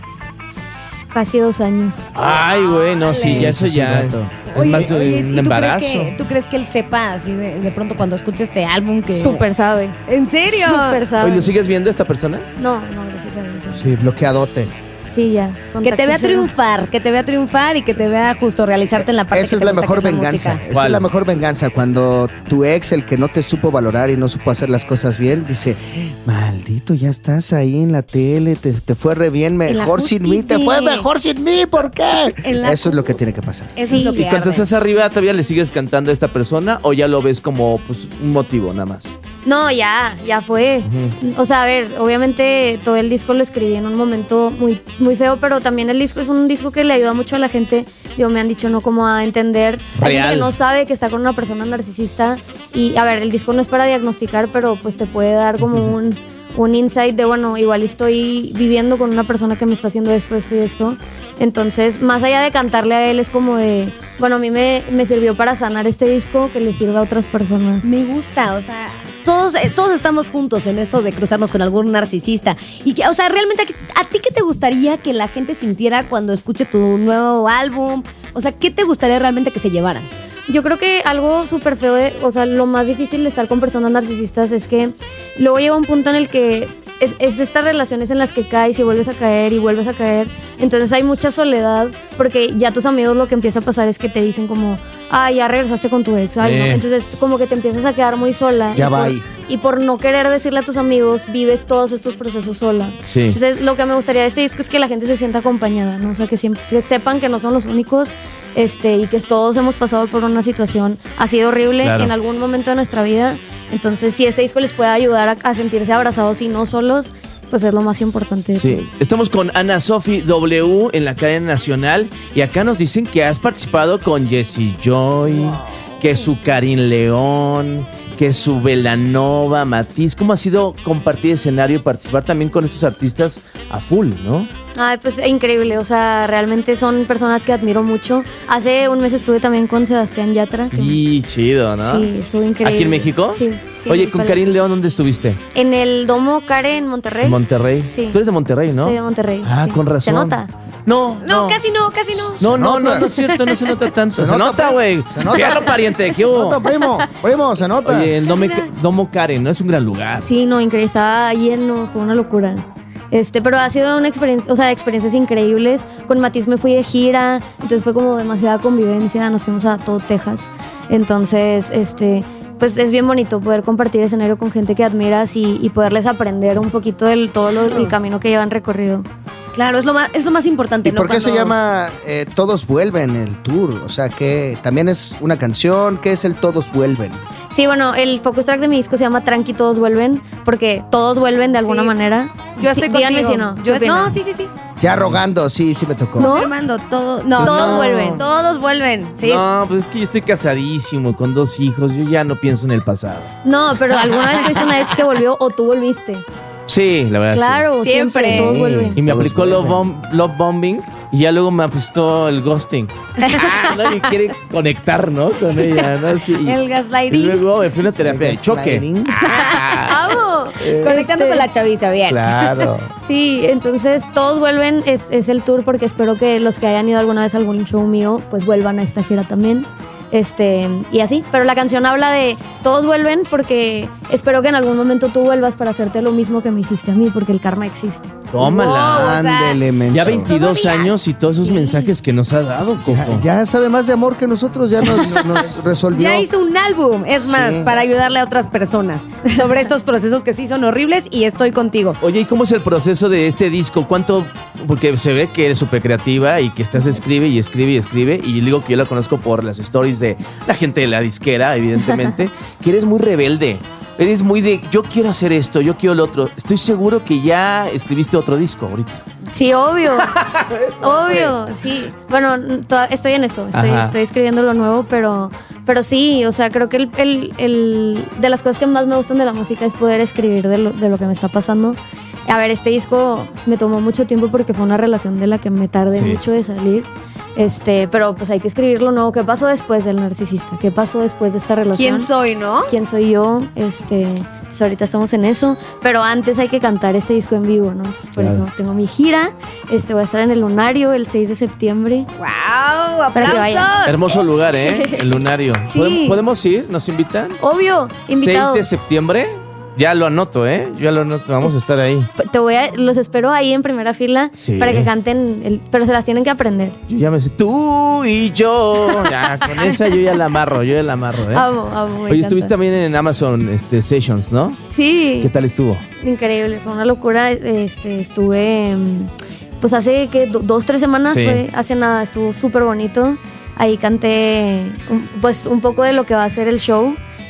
Casi dos años. Ay, güey, no, sí, ya eso Eso es ya un rato. es más de oye, un ¿y tú embarazo. crees, que, tú crees que él sepa así de, de pronto cuando escuche este álbum que... Súper sabe. ¿En serio? Súper sabe. Oye, ¿lo sigues viendo esta persona? No, no, gracias a Dios. Sí, bloqueadote. Sí, ya. Que te Contacto vea cero. triunfar, que te vea triunfar y que te vea justo realizarte en la parte Esa que es te la gusta, mejor que es la venganza. música. Esa ¿Cuál? es la mejor venganza. Cuando tu ex, el que no te supo valorar y no supo hacer las cosas bien, dice, maldito, ya estás ahí en la tele, te, te fue re bien, En la mejor sin mí, te cúspide. fue mejor sin mí, ¿por qué? En la Eso es lo que cúspide. tiene que pasar. Eso es lo Sí. que ¿Y cuando arde. estás arriba todavía le sigues cantando a esta persona o ya lo ves como pues un motivo nada más? No, ya, ya fue. Uh-huh. O sea, a ver, obviamente todo el disco lo escribí en un momento muy, muy feo, pero también el disco es un disco que le ayuda mucho a la gente. Digo, me han dicho, ¿no? Como a entender. Hay gente que no sabe que está con una persona narcisista. Y, a ver, el disco no es para diagnosticar, pero pues te puede dar como un, un insight de, bueno, igual estoy viviendo con una persona que me está haciendo esto, esto y esto. Entonces, más allá de cantarle a él, es como de, bueno, a mí me, me sirvió para sanar este disco, que le sirva a otras personas. Me gusta, o sea, todos, eh, todos estamos juntos en esto de cruzarnos con algún narcisista. Y que, o sea, realmente, ¿a, a ti qué te gustaría que la gente sintiera cuando escuche tu nuevo álbum? O sea, ¿qué te gustaría realmente que se llevaran? Yo creo que algo súper feo, de, o sea, lo más difícil de estar con personas narcisistas es que luego llega un punto en el que es, es estas relaciones en las que caes y vuelves a caer y vuelves a caer. Entonces hay mucha soledad porque ya tus amigos lo que empieza a pasar es que te dicen como, ay, ya regresaste con tu ex, ay, eh. ¿no? Entonces como que te empiezas a quedar muy sola. Ya va. Y por no querer decirle a tus amigos, vives todos estos procesos sola. Sí. Entonces lo que me gustaría de este disco es que la gente se sienta acompañada, ¿no? O sea, que, siempre, que sepan que no son los únicos. Este, y que todos hemos pasado por una situación así de horrible, claro, en algún momento de nuestra vida. Entonces, si este disco les puede ayudar a, a sentirse abrazados y no solos, pues es lo más importante. Sí, todo. Estamos con Ana Sofi W en la cadena nacional y acá nos dicen que has participado con Jessie Joy, wow, que su Karin León, que su Belanova, Matiz. ¿Cómo ha sido compartir escenario y participar también con estos artistas a full, no? Ay, pues increíble, o sea, realmente son personas que admiro mucho. Hace un mes estuve también con Sebastián Yatra. Y chido, ¿no? Sí, estuvo increíble. ¿Aquí en México? Sí. sí Oye, con Karin León, ¿dónde estuviste? En el Domo Care en Monterrey. ¿En Monterrey? Sí. Tú eres de Monterrey, ¿no? Soy de Monterrey. Ah, sí. con razón. ¿Se nota? No, no, no, casi no, casi no. No, no, no, no es cierto, no se nota tanto. Se, se nota, güey. Se nota, Fíjalo, pariente, ¿qué hubo? Se nota, primo, primo, se nota. Oye, el Domo, Domo Karen, ¿no? Es un gran lugar. Sí, no, increíble, estaba lleno, fue una locura. Este, pero ha sido una experiencia, o sea, experiencias increíbles. Con Matiz me fui de gira, entonces fue como demasiada convivencia, nos fuimos a todo Texas. Entonces, este, pues es bien bonito poder compartir escenario con gente que admiras y, y poderles aprender un poquito del todo lo, el camino que llevan recorrido. Claro, es lo más, es lo más importante. ¿Y ¿no? por qué Cuando... se llama eh, Todos Vuelven el tour? O sea, que también es una canción. ¿Qué es el Todos Vuelven? Sí, bueno, el focus track de mi disco se llama Tranqui, Todos Vuelven, porque todos vuelven de alguna sí. manera. Yo estoy sí, contigo. Díganme si no. Yo, no, sí, sí, sí. Ya rogando, sí, sí me tocó. ¿No? Confirmando, todo, no, todos no. vuelven. Todos vuelven, sí. No, pues es que yo estoy casadísimo con dos hijos. Yo ya no pienso en el pasado. No, pero ¿alguna vez tuviste una ex que volvió o tú volviste? Sí, la verdad. Claro, sí. siempre. Sí. Todos vuelven. Y me Todos aplicó love, bomb, love bombing y ya luego me apostó el ghosting. Ah, nadie quiere conectar, ¿no? Con ella, ¿no? Sí. El gaslighting. Y luego me fui a una terapia de choque. Ah, ¡amo! Eh, Conectando este, con la chaviza, bien. Claro. Sí, entonces todos vuelven, es, es el tour porque espero que los que hayan ido alguna vez a algún show mío, pues vuelvan a esta gira también. Este, y así, pero la canción habla de todos vuelven porque espero que en algún momento tú vuelvas para hacerte lo mismo que me hiciste a mí, porque el karma existe. Tómala. Wow, o sea, Ándele, menso. Ya veintidós Todavía. años y todos esos Sí. mensajes que nos ha dado, Coco. Ya, ya sabe más de amor que nosotros, ya nos, nos resolvió. Ya hizo un álbum, es más, Sí. para ayudarle a otras personas sobre estos procesos que sí son horribles y estoy contigo. Oye, ¿y cómo es el proceso de este disco? ¿Cuánto? Porque se ve que eres súper creativa y que estás escribe y escribe y escribe. Y digo que yo la conozco por las stories de la gente de la disquera, evidentemente, que eres muy rebelde. Eres muy de, yo quiero hacer esto, yo quiero lo otro. Estoy seguro que ya escribiste otro disco ahorita. Sí, obvio. Obvio, sí. Bueno, to- estoy en eso, estoy, estoy escribiendo lo nuevo, pero, pero sí, o sea, creo que el, el, el, de las cosas que más me gustan de la música es poder escribir de lo, de lo que me está pasando. A ver, este disco me tomó mucho tiempo porque fue una relación de la que me tardé Sí. mucho de salir. Este, pero pues hay que escribir lo nuevo. ¿Qué pasó después del narcisista? ¿Qué pasó después de esta relación? ¿Quién soy, no? ¿Quién soy yo? Este, pues ahorita estamos en eso, pero antes hay que cantar este disco en vivo, ¿no? Entonces por Claro. eso tengo mi gira. Este, voy a estar en el Lunario el seis de septiembre. ¡Wow! Para que vayan. ¡Aplausos! Hermoso lugar, ¿eh? El Lunario. Sí. ¿Podemos, ¿podemos ir? ¿Nos invitan? Obvio, invitados. seis de septiembre. Ya lo anoto, ¿eh? Ya lo anoto. Vamos a estar ahí. Te voy a, los espero ahí en primera fila Sí. para que canten, el, pero se las tienen que aprender. Yo ya me sé. Tú y yo. Ya, con esa yo ya la amarro. Yo ya la amarro, ¿eh? Amo, amo. me Oye, encanta. estuviste también en Amazon este, Sessions, ¿no? Sí. ¿Qué tal estuvo? Increíble, fue una locura. Este, estuve, mm, pues hace que do- dos, tres semanas, Sí. fue hace nada, estuvo súper bonito. Ahí canté, un- pues un poco de lo que va a ser el show.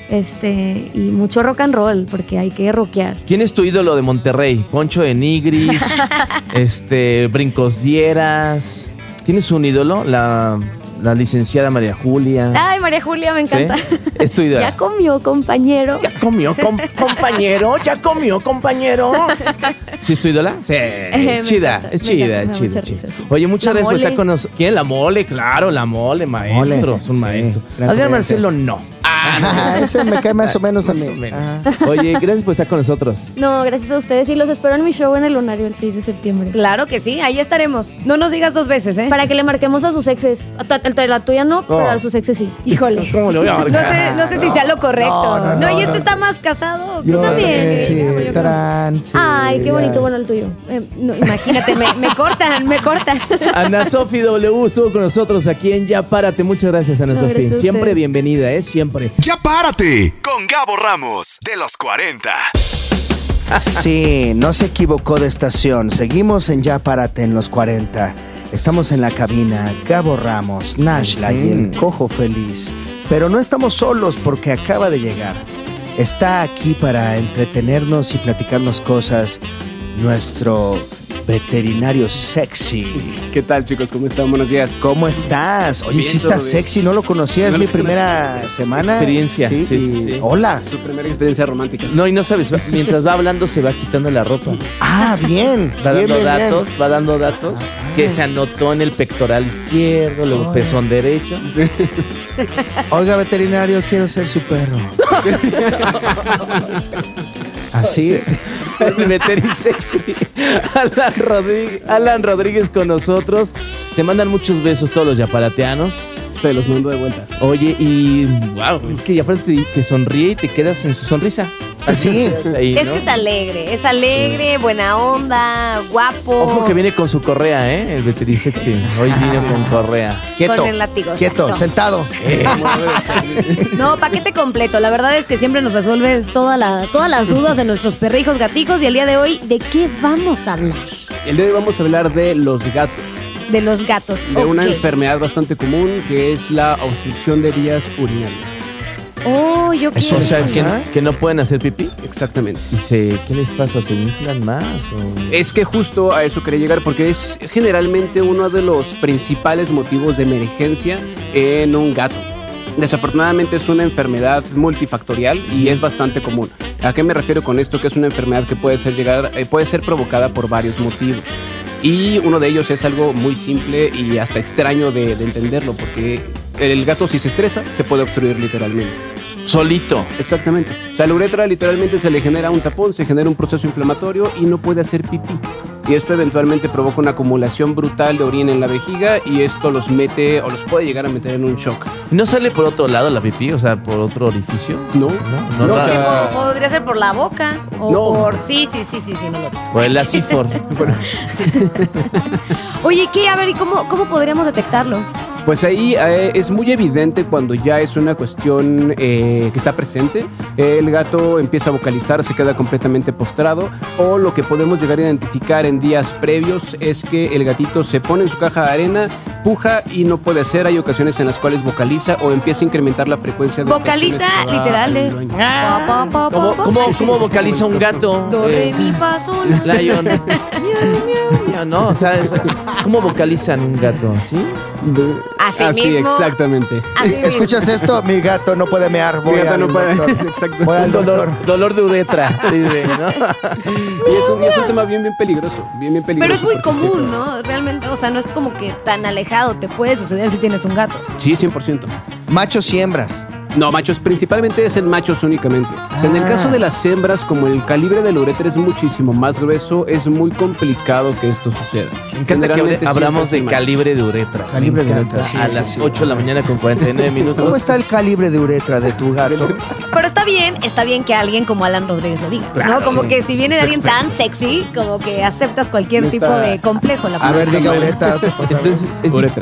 Este, y mucho rock and roll, porque hay que rockear. ¿Quién es tu ídolo de Monterrey? Poncho de Nigris, este, Brincos Dieras. ¿Tienes un ídolo? La, la licenciada María Julia. Ay, María Julia, me encanta. ¿Sí? Es tu ídolo. Ya comió, compañero. Ya comió, com- compañero. Ya comió, compañero. ¿Sí es tu ídola? Sí. Eh, chida, encanta, es chida, encanta, es me da chida, mucha chida. risa, sí. Oye, muchas La gracias por mole. estar con nosotros. ¿Quién? La mole, claro, la mole, maestro. Mole, es un sí, maestro. gran Adrián comediante. Marcelo, no. Ah, ese me cae más o menos a mí. Más o menos. Ajá. Oye, gracias por estar con nosotros. No, gracias a ustedes y los espero en mi show en el Lunario el seis de septiembre. Claro que sí, ahí estaremos. No nos digas dos veces, ¿eh? Para que le marquemos a sus exes. A tu- a la tuya no, pero a sus exes sí. Híjole. ¿Cómo le voy a No marcar? sé, no sé si sea lo correcto. No, No, no, no, y este no. está más casado. Tú también. Eh, Ya, yo Sí, creo. tarán, sí, Ay, qué ya. bonito, bueno, el tuyo. Eh, no, imagínate, me, me cortan, me cortan. Ana Sofi W estuvo con nosotros aquí en Ya Párate. Muchas gracias, Ana No, Sofi. gracias a Siempre ustedes. bienvenida, ¿eh? Siempre. Ya párate con Gabo Ramos de los cuarenta. Sí, no se equivocó de estación. Seguimos en Ya Párate en los cuarenta. Estamos en la cabina, Gabo Ramos, Nashla y el Cojo Feliz. Pero no estamos solos porque acaba de llegar. Está aquí para entretenernos y platicarnos cosas nuestro veterinario sexy. ¿Qué tal, chicos? ¿Cómo están? Buenos días. ¿Cómo estás? Oye, Bien, sí todo estás bien. sexy, no lo conocía, es No mi lo primera semana. Experiencia, Sí, sí, y- sí, sí. Hola. Su primera experiencia romántica. No, y no sabes, va- mientras va hablando se va quitando la ropa. Ah, bien. Va bien, dando bien, bien. datos, va dando datos que se anotó en el pectoral izquierdo, luego Ay. pezón derecho. Oiga, veterinario, quiero ser su perro. Así. El veteri sexy. Alan Rodríguez, Alan Rodríguez con nosotros. Te mandan muchos besos todos los yaparateanos. Se los mando de vuelta. Oye, y wow, es que ya aparte te, te sonríe y te quedas en su sonrisa. Así. Ahí, Es ¿no? que es alegre, es alegre, buena onda, guapo. Ojo que viene con su correa, ¿eh? El veteri sexy. Hoy vino con correa. Quieto. Con el látigo, Quieto, exacto. sentado. No, paquete completo. La verdad es que siempre nos resuelves toda la, todas las dudas de nuestros perrijos gatijos. Y el día de hoy, ¿de qué vamos a hablar? El día de hoy vamos a hablar de los gatos. De los gatos. De una Ok. enfermedad bastante común que es la obstrucción de vías urinarias. Oh, yo Eso O quiero. sea, ¿Pasa? que, que no pueden hacer pipí. Exactamente. ¿Y se, qué les pasa? ¿Se inflan más? O... Es que justo a eso quería llegar porque es generalmente uno de los principales motivos de emergencia en un gato. Desafortunadamente es una enfermedad multifactorial y es bastante común. ¿A qué me refiero con esto? Que es una enfermedad que puede ser, llegar, eh, puede ser provocada por varios motivos. Y uno de ellos es algo muy simple y hasta extraño de, de entenderlo, porque el gato si se estresa se puede obstruir literalmente. Solito. Exactamente. O sea, la uretra literalmente se le genera un tapón, se genera un proceso inflamatorio y no puede hacer pipí. Y esto eventualmente provoca una acumulación brutal de orina en la vejiga y esto los mete o los puede llegar a meter en un shock. ¿No sale por otro lado la pipí? O sea, por otro orificio. No. No, No, no, o la- sea, O podría ser por la boca. O No. por. Sí, sí, sí, sí, sí, no lo digas. O el acifor. Oye, ¿qué? A ver, ¿y cómo, cómo podríamos detectarlo? Pues ahí eh, es muy evidente cuando ya es una cuestión eh, que está presente. El gato empieza a vocalizar, se queda completamente postrado. O lo que podemos llegar a identificar en días previos es que el gatito se pone en su caja de arena, puja y no puede hacer. Hay ocasiones en las cuales vocaliza o empieza a incrementar la frecuencia de Vocaliza ocasiones literal de. al baño. Pa, pa, pa, ¿Cómo, pa, cómo, pa. cómo vocaliza un gato? Do, re, Eh, mi, fa, sol. Lion. Miau, miau, miau, ¿no? O sea, es- ¿cómo vocalizan un gato? ¿Sí? Así, Así, mismo. exactamente. Así Sí, mismo. ¿escuchas esto? Mi gato no puede mear. Voy Mi gato al no puede- doctor. exacto. Voy al Un doctor. dolor, dolor de uretra. dice, ¿no? Y es, un, y es un tema bien, bien peligroso. Bien, bien peligroso. Pero es muy porque común, ¿no? Realmente, o sea, no es como que tan alejado. Te puede suceder si tienes un gato. Sí, cien por ciento. Machos y hembras. No, machos, principalmente es en machos únicamente. O sea, en el Ah. caso de las hembras, como el calibre de la uretra es muchísimo más grueso, es muy complicado que esto suceda. Me encanta que hable- hablamos de calibre de uretra. Calibre Me de encanta. uretra, sí, A sí, las sí. ocho de la mañana con cuarenta y nueve minutos. ¿Cómo está el calibre de uretra de tu gato? Pero está bien, está bien que alguien como Alan Rodríguez lo diga, Claro, ¿no? Como sí. que si viene de Es alguien experto. tan sexy, como que aceptas cualquier No tipo está- de complejo. La A ver, palabra. diga uretra otra vez. Entonces, es uretra.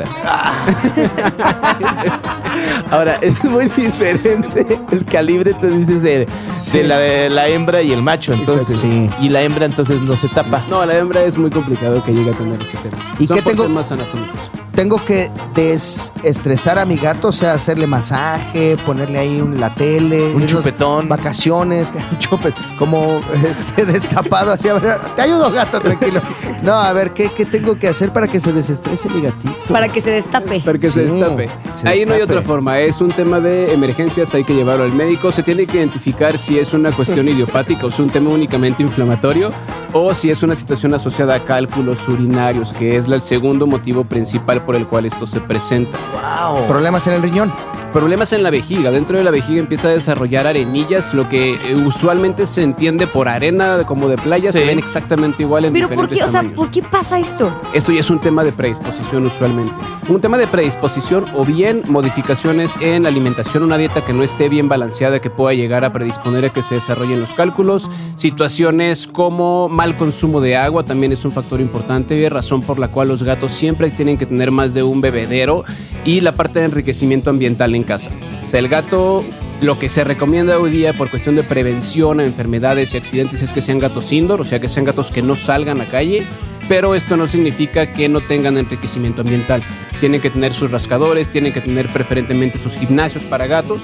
Ahora, es muy diferente el calibre, tú dices, de, de la, de la hembra y el macho, entonces. Sí. Y la hembra entonces no se tapa. No, la hembra es muy complicado que llegue a tener ese tema. ¿Y Son qué por tengo- temas anatómicos. tengo que desestresar a mi gato, o sea, hacerle masaje, ponerle ahí un, la tele, un unos chupetón, vacaciones, un chupet, como este destapado, así, a ver, te ayudo, gato, tranquilo. No, a ver, ¿qué, qué tengo que hacer para que se desestrese mi gatito? Para que se destape. Para que Sí, se destape. se Ahí no hay destape. otra forma, es un tema de emergencias, hay que llevarlo al médico, se tiene que identificar si es una cuestión idiopática o es un tema únicamente inflamatorio o si es una situación asociada a cálculos urinarios, que es el segundo motivo principal por el cual esto se presenta. Wow. ¿Problemas en el riñón? Problemas en la vejiga. Dentro de la vejiga empieza a desarrollar arenillas, lo que eh, usualmente se entiende por arena como de playa, Sí. se ven exactamente igual en Pero ¿por diferentes qué? O sea, tamaños. ¿por qué pasa esto? Esto ya es un tema de predisposición usualmente. Un tema de predisposición o bien modificaciones en la alimentación, una dieta que no esté bien balanceada que pueda llegar a predisponer a que se desarrollen los cálculos. Situaciones como mal consumo de agua también es un factor importante, razón por la cual los gatos siempre tienen que tener más de un bebedero, y la parte de enriquecimiento ambiental en casa. O sea, el gato, lo que se recomienda hoy día por cuestión de prevención a enfermedades y accidentes es que sean gatos indoor, o sea, que sean gatos que no salgan a calle, pero esto no significa que no tengan enriquecimiento ambiental. Tienen que tener sus rascadores, tienen que tener preferentemente sus gimnasios para gatos,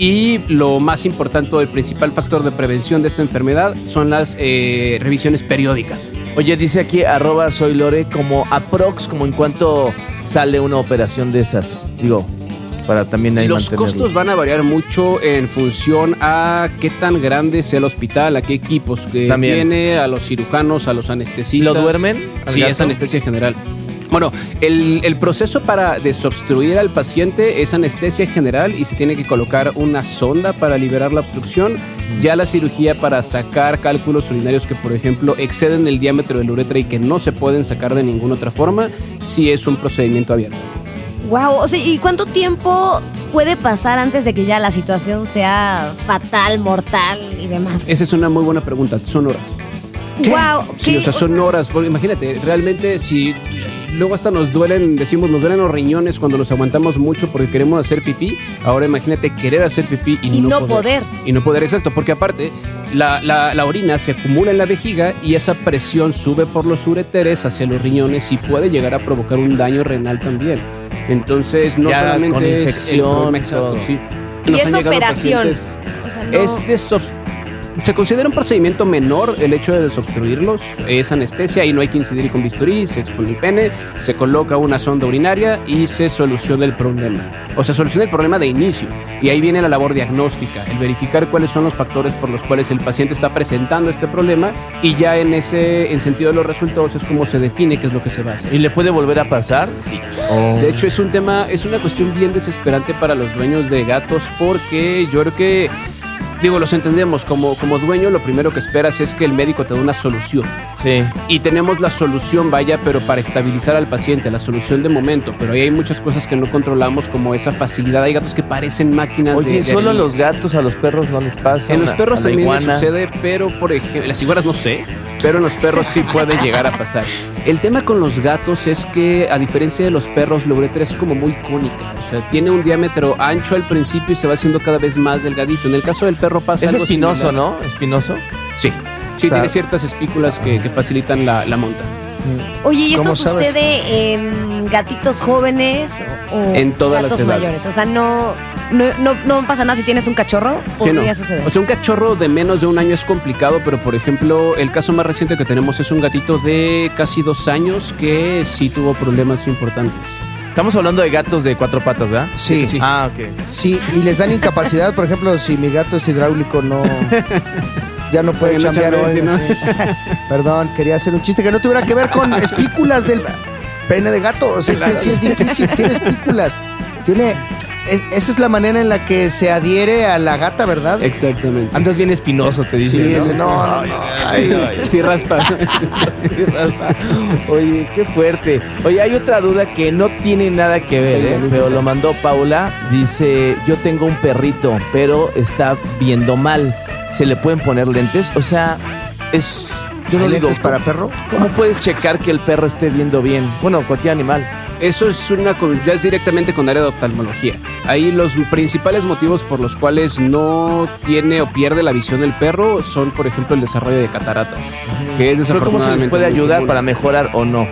y lo más importante, el principal factor de prevención de esta enfermedad son las eh, revisiones periódicas. Oye, dice aquí arroba soy Lore, como aprox, como en cuánto sale una operación de esas. Digo, para también ahí Los mantenerlo. costos van a variar mucho en función a qué tan grande sea el hospital, a qué equipos que También. tiene, a los cirujanos, a los anestesistas. ¿Lo duermen al Sí, gato? es anestesia general. Bueno, el, el proceso para desobstruir al paciente es anestesia general y se tiene que colocar una sonda para liberar la obstrucción. Ya la cirugía para sacar cálculos urinarios que, por ejemplo, exceden el diámetro de la uretra y que no se pueden sacar de ninguna otra forma, sí es un procedimiento abierto. Wow, o sea, ¿y cuánto tiempo puede pasar antes de que ya la situación sea fatal, mortal y demás? Esa es una muy buena pregunta, son horas. Wow, Sí, o sea, son horas. Porque imagínate, realmente si luego hasta nos duelen, decimos, nos duelen los riñones cuando los aguantamos mucho porque queremos hacer pipí. Ahora imagínate querer hacer pipí y, Y no poder. Y no poder, exacto, porque aparte la, la, la orina se acumula en la vejiga y esa presión sube por los ureteres hacia los riñones y puede llegar a provocar un daño renal también. Entonces, no Ya solamente con es el infección, problema, exacto, todo. sí. Y Nos es han llegado operación. pacientes- O sea, no... Es de sof- Se considera un procedimiento menor el hecho de desobstruirlos. Es anestesia y no hay que incidir con bisturí. Se expone el pene, se coloca una sonda urinaria y se soluciona el problema. O sea, soluciona el problema de inicio. Y ahí viene la labor diagnóstica, el verificar cuáles son los factores por los cuales el paciente está presentando este problema, y ya en ese en sentido de los resultados es como se define qué es lo que se va a hacer. ¿Y le puede volver a pasar? Sí. De hecho, es un tema, es una cuestión bien desesperante para los dueños de gatos, porque yo creo que, digo, los entendemos, como, como dueño lo primero que esperas es que el médico te dé una solución. Sí. Y tenemos la solución, vaya, pero para estabilizar al paciente, la solución de momento, pero ahí hay muchas cosas que no controlamos, como esa facilidad. Hay gatos que parecen máquinas de... Oye, de solo a arenillas. los gatos, a los perros no les pasa. En los a- perros a la también les iguana. sucede, pero por ejemplo, las iguanas no sé, pero en los perros sí puede llegar a pasar. El tema con los gatos es que, a diferencia de los perros, la uretra es como muy cónica, o sea, tiene un diámetro ancho al principio y se va haciendo cada vez más delgadito. En el caso del perro pasa Es algo espinoso, similar. ¿no? ¿Espinoso? Sí, sí, O sea, tiene ciertas espículas que, que facilitan la, la monta. Oye, ¿y esto ¿Cómo sabes? sucede en gatitos jóvenes o o En todas las gatos edades. mayores? O sea, no, no, no, no pasa nada si tienes un cachorro, Sí, no. podría suceder. O sea, un cachorro de menos de un año es complicado, pero por ejemplo, el caso más reciente que tenemos es un gatito de casi dos años que sí tuvo problemas importantes. Estamos hablando de gatos de cuatro patas, ¿verdad? Sí. Sí. Ah, ok. Sí, y les dan incapacidad, por ejemplo, si mi gato es hidráulico, no... Ya no puede Porque no chambear hoy. chambea, sí. Perdón, quería hacer un chiste que no tuviera que ver con espículas del pene de gato. O sea, es que sí es difícil, tiene espículas. Tiene... es- esa es la manera en la que se adhiere a la gata, ¿verdad? Exactamente. Andas bien espinoso, te Sí, dicen. ese no, no, no. Ay, Sí raspa. Sí, raspa. Oye, qué fuerte. Oye, hay otra duda que no tiene nada que ver, ¿eh? Pero lo mandó Paula. Dice, yo tengo un perrito, pero está viendo mal. ¿Se le pueden poner lentes? O sea, es... Yo ¿Hay no digo, lentes para perro? ¿cómo puedes checar que el perro esté viendo bien? Bueno, cualquier animal. Eso es una con- ya es directamente con área de oftalmología. Ahí los principales motivos por los cuales no tiene o pierde la visión el perro son, por ejemplo, el desarrollo de cataratas, que es Pero ¿cómo se les desafortunadamente puede muy ayudar común. para mejorar o no?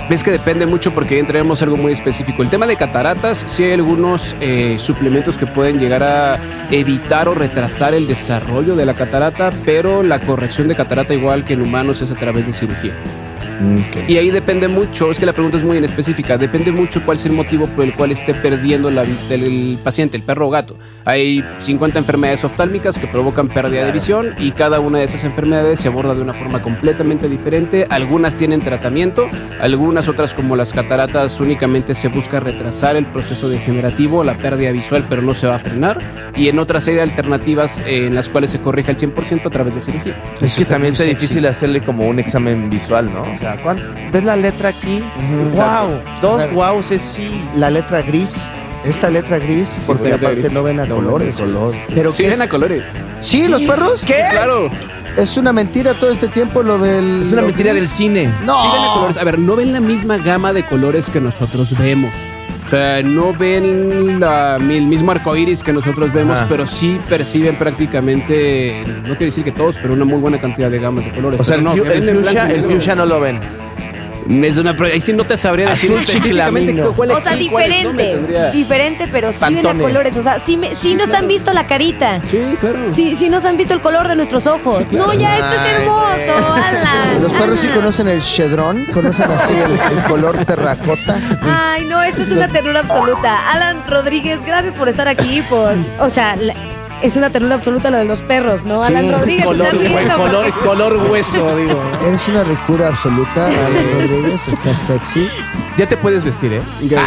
Ves que depende mucho porque ahí entraremos algo muy específico. El tema de cataratas, sí hay algunos eh, suplementos que pueden llegar a evitar o retrasar el desarrollo de la catarata, pero la corrección de catarata, igual que en humanos, es a través de cirugía. Okay. Y ahí depende mucho, es que la pregunta es muy en específica, depende mucho cuál es el motivo por el cual esté perdiendo la vista el, el paciente, el perro o gato. Hay cincuenta enfermedades oftálmicas que provocan pérdida claro. de visión y cada una de esas enfermedades se aborda de una forma completamente diferente. Algunas tienen tratamiento, algunas otras como las cataratas únicamente se busca retrasar el proceso degenerativo, la pérdida visual, pero no se va a frenar. Y en otras hay alternativas eh, en las cuales se corrige al cien por ciento a través de cirugía. Es que también está difícil hacerle como un examen visual, ¿no? O sea, ¿ves la letra aquí? Uh-huh. ¡Wow! Dos wows es sí. La letra gris. Esta letra gris, sí, porque aparte gris. no ven a no colores. Ven color. Pero sí ven es? a colores. ¿Sí, los perros? ¿Qué? Sí, claro. Es una mentira todo este tiempo lo del... Es una mentira gris. del cine. No. Sí ven a colores. A ver, no ven la misma gama de colores que nosotros vemos. O sea, no ven la, el mismo arcoíris que nosotros vemos, Ajá. pero sí perciben prácticamente, no quiero decir que todos, pero una muy buena cantidad de gamas de colores. O sea, pero el, no, el, el, fuchsia, el fuchsia no lo ven. Es una prueba. Ahí sí no te sabría decir específicamente cuál es. O sea, sí, diferente. No diferente, pero sí ven a colores. O sea, sí, me, sí nos han visto la carita. Sí, claro. Sí, sí nos han visto el color de nuestros ojos. Sí, claro. No, ya esto es hermoso. Alan. Los perros sí conocen el chedrón. Conocen así el, el color terracota. Ay, no, esto es una ternura absoluta. Alan Rodríguez, gracias por estar aquí. Por, o sea, la, es una ternura absoluta lo de los perros, ¿no? Sí. Alan Rodríguez, color, ¿te estás riendo? color, color hueso, digo. Eres una ricura absoluta, Alan Rodríguez, estás sexy. Ya te puedes vestir, ¿eh? Ya,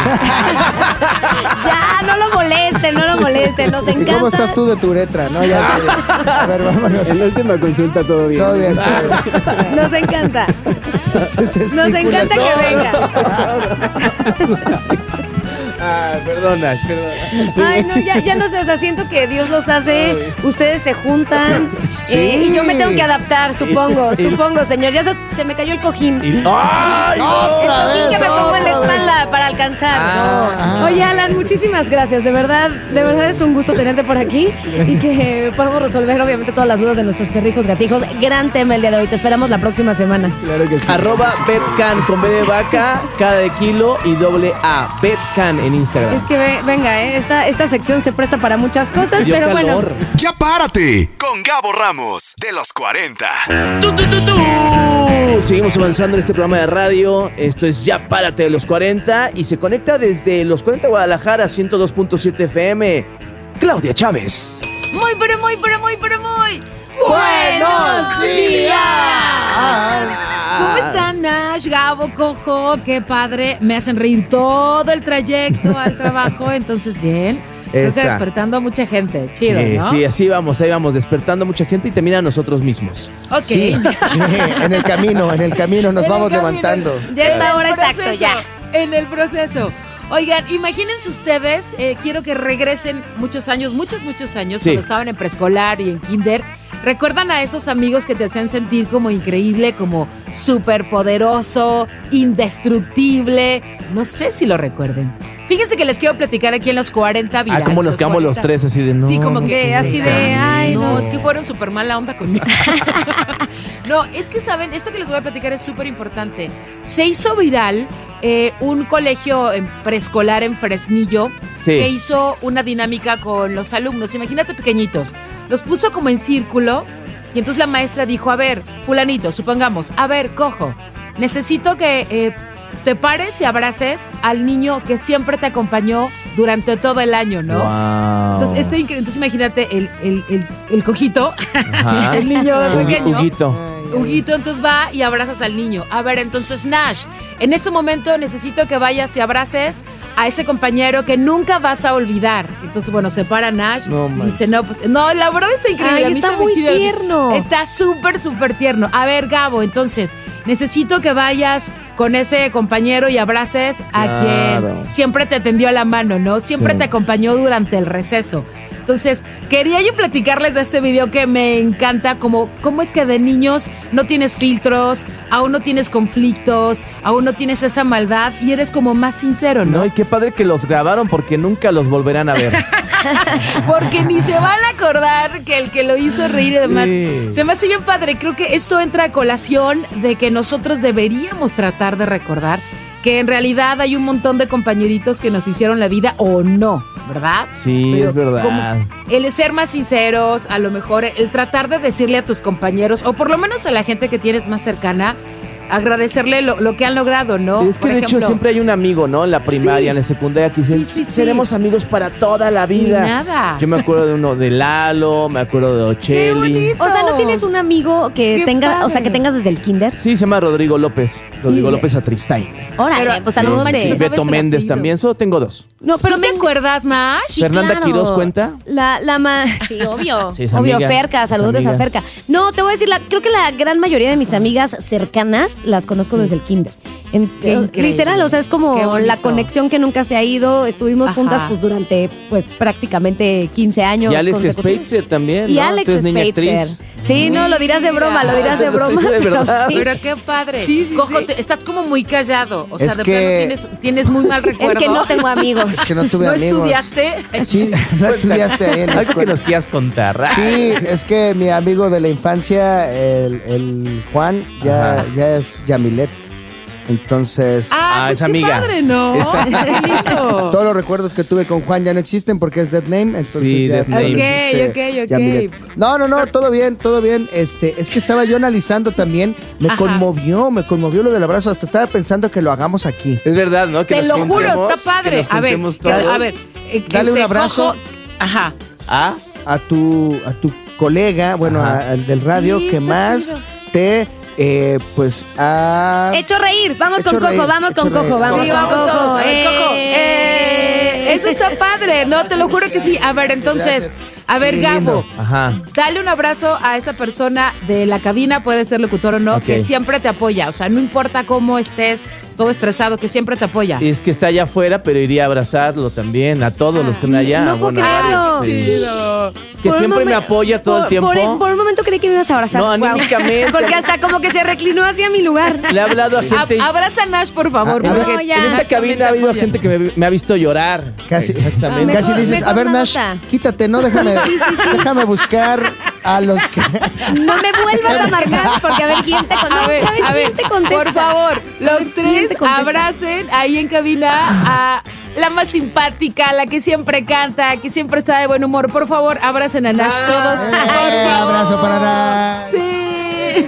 no lo molesten, no lo molesten, nos encanta. ¿Y cómo estás tú de tu uretra? No, ya. A ver, vámonos. En la última consulta todo bien. Todo bien, todo bien. Nos encanta. Nos encanta que venga. Ah, perdona, perdona. Ay, no, ya, ya no sé, o sea, siento que Dios los hace, Ay. ustedes se juntan sí. eh, y yo me tengo que adaptar, supongo, y, supongo, y, señor. Ya se, se me cayó el cojín. Y, ¡Ay! No, el cojín vez, que me pongo en la espalda vez. para alcanzar. Ah, no. Oye, Alan, muchísimas gracias, de verdad, de verdad es un gusto tenerte por aquí y que podamos resolver, obviamente, todas las dudas de nuestros perrijos, gatijos. Gran tema el día de hoy, te esperamos la próxima semana. Claro que sí. Arroba Betcan con B de vaca, K de kilo y doble A. Betcan en Instagram. Es que ve, venga, eh, esta, esta sección se presta para muchas cosas, pero bueno. Ya párate con Gabo Ramos de los cuarenta. ¡Tú, tú, tú, tú! Seguimos avanzando en este programa de radio. Esto es Ya párate de los cuarenta y se conecta desde los cuarenta Guadalajara, ciento dos punto siete F M. Claudia Chávez. Muy, pero muy, pero muy, pero muy. ¡Buenos días! ¿Cómo están, Nash, Gabo, Cojo? Qué padre. Me hacen reír todo el trayecto al trabajo. Entonces, bien. Creo que despertando a mucha gente. Chido, sí, ¿no? Sí, así vamos, ahí vamos, despertando a mucha gente y también a nosotros mismos. Ok. Sí, sí, en el camino, en el camino nos vamos camino. levantando. Ya está ahora exacto, ya. En el proceso. Oigan, imagínense ustedes, eh, quiero que regresen muchos años, muchos, muchos años, sí. cuando estaban en preescolar y en kinder. ¿Recuerdan a esos amigos que te hacían sentir como increíble, como súper poderoso, indestructible? No sé si lo recuerden. Fíjense que les quiero platicar aquí en los cuarenta Viral. Ah, como nos quedamos los tres así de no. Sí, como que así de, ay, no. No, es que fueron súper mala onda conmigo. No, es que saben, esto que les voy a platicar es súper importante. Se hizo viral eh, un colegio en preescolar en Fresnillo sí. que hizo una dinámica con los alumnos. Imagínate pequeñitos. Los puso como en círculo y entonces la maestra dijo, a ver, fulanito, supongamos, a ver, Cojo, necesito que eh, te pares y abraces al niño que siempre te acompañó durante todo el año, ¿no? Wow. Entonces, esto, entonces imagínate el, el, el, el cojito, el niño pequeño. Huguito. Huguito, entonces va y abrazas al niño. A ver, entonces, Nash, en ese momento necesito que vayas y abraces a ese compañero que nunca vas a olvidar. Entonces, bueno, se para Nash no, y dice, no, pues, no, la verdad está increíble. Ay, a mí está se muy me chido. tierno. Está súper, súper tierno. A ver, Gabo, entonces, necesito que vayas con ese compañero y abraces a claro. quien siempre te tendió la mano, ¿no? Siempre sí. te acompañó durante el receso. Entonces, quería yo platicarles de este video que me encanta, como cómo es que de niños no tienes filtros, aún no tienes conflictos, aún no tienes esa maldad y eres como más sincero, ¿no? No, y qué padre que los grabaron porque nunca los volverán a ver. Porque ni se van a acordar que el que lo hizo reír y demás. Sí. Se me hace bien padre. Creo que esto entra a colación de que nosotros deberíamos tratar de recordar que en realidad hay un montón de compañeritos que nos hicieron la vida o no, ¿verdad? Sí, Pero es verdad. como el ser más sinceros, a lo mejor el tratar de decirle a tus compañeros, o por lo menos a la gente que tienes más cercana, agradecerle lo, lo que han logrado, ¿no? Es que Por de ejemplo, hecho siempre hay un amigo, ¿no? En la primaria, Sí. en la secundaria, que dicen, Sí, sí, sí. seremos amigos para toda la vida. Y nada. Yo me acuerdo de uno de Lalo, me acuerdo de Ocheli. O sea, ¿no tienes un amigo que Qué tenga, padre. o sea, que tengas desde el kinder? Sí, se llama Rodrigo López. Rodrigo Y- López Atristain. Órale, Pero- pues no saludos manches, de... ¿sabes Beto el Méndez apellido? también, solo tengo dos. No, pero ¿Tú te tengo- acuerdas más? Sí, ¿Fernanda claro. Quiroz cuenta? La, la ma... Sí, obvio. Sí, es obvio, amiga, Ferca, es saludos amiga. a Ferca. No, te voy a decir, la, creo que la gran mayoría de mis amigas cercanas las conozco desde el kinder. En- Qué eh, increíble. literal, o sea, es Qué como bonito. la conexión que nunca se ha ido. Estuvimos Ajá. juntas pues durante pues prácticamente quince años. Y Alex consecutivos. Spitzer también, Y ¿no? Alex Tú eres niña Spitzer. actriz. Sí, no, lo dirás de broma, lo dirás de broma, De pero verdad. sí. Pero qué padre. Sí, sí, Cojo, sí. te- estás como muy callado. O sea, Es de que- plano tienes, tienes muy mal recuerdo. Es que no tengo amigos. Es que no tuve ¿No amigos. estudiaste? Sí, no estudiaste ahí en la Algo que escuela. nos quieras contar. Sí, es que mi amigo de la infancia, el, el Juan, ya, Ajá. ya es Yamilet. Entonces, Ah, Ah, pues es qué amiga. padre, ¿no? Qué lindo. todos los recuerdos que tuve con Juan ya no existen porque es dead name. Entonces Sí, ya dead solo name. Ok, existe ok, ok. Yamilet. No, no, no, todo bien, todo bien. Este, es que estaba yo analizando también, me Ajá. conmovió, me conmovió lo del abrazo. Hasta estaba pensando que lo hagamos aquí. Es verdad, ¿no? Que Te nos lo juro, juntemos, está padre. que nos A ver, juntemos que- todos. a ver. eh, Dale un abrazo. Cojo- Ajá. ¿Ah? A tu, a tu colega, bueno, Ajá. a- al del radio, Sí, que está más chido. te, eh, pues, ha... Hecho reír, vamos Hecho con Cojo, reír, vamos con hecho reír. Cojo, vamos Sí, con vamos Cojo. todos. A ver, Cojo. Eh. Eh, eso está padre, no, te lo juro que sí. A ver, entonces, Gracias. a ver, Sí, Gabo, lindo. Ajá. dale un abrazo a esa persona de la cabina, puede ser locutor o no, Ok. que siempre te apoya. O sea, no importa cómo estés, todo estresado, que siempre te apoya. Es que está allá afuera, pero iría a abrazarlo también, a todos los que están allá. No puedo Bueno, a creerlo. varios, sí. Chido. Que Por un siempre me momen- apoya todo el por- tiempo. Por, por un momento creí que me ibas a abrazar. No, Guau. anímicamente. Porque hasta como que se reclinó hacia mi lugar. Le he hablado a gente. A- abraza a Nash, por favor. Ah, porque no, ya. En esta Nash también cabina te ha habido apoya. gente que me, me ha visto llorar. Casi, Exactamente. Mejor- casi dices, mejor a ver, no Nash, nota. quítate, ¿no? Déjame, Sí, sí, sí. déjame buscar a los que... No me vuelvas a marcar porque a ver quién te contesta. A ver, a ver, quién te contesta. por favor, A ver los quién tres te contesta. abracen ahí en cabina a la más simpática, la que siempre canta, que siempre está de buen humor. Por favor, abracen a Nash todos. Eh, Por favor. abrazo para Nash. Sí.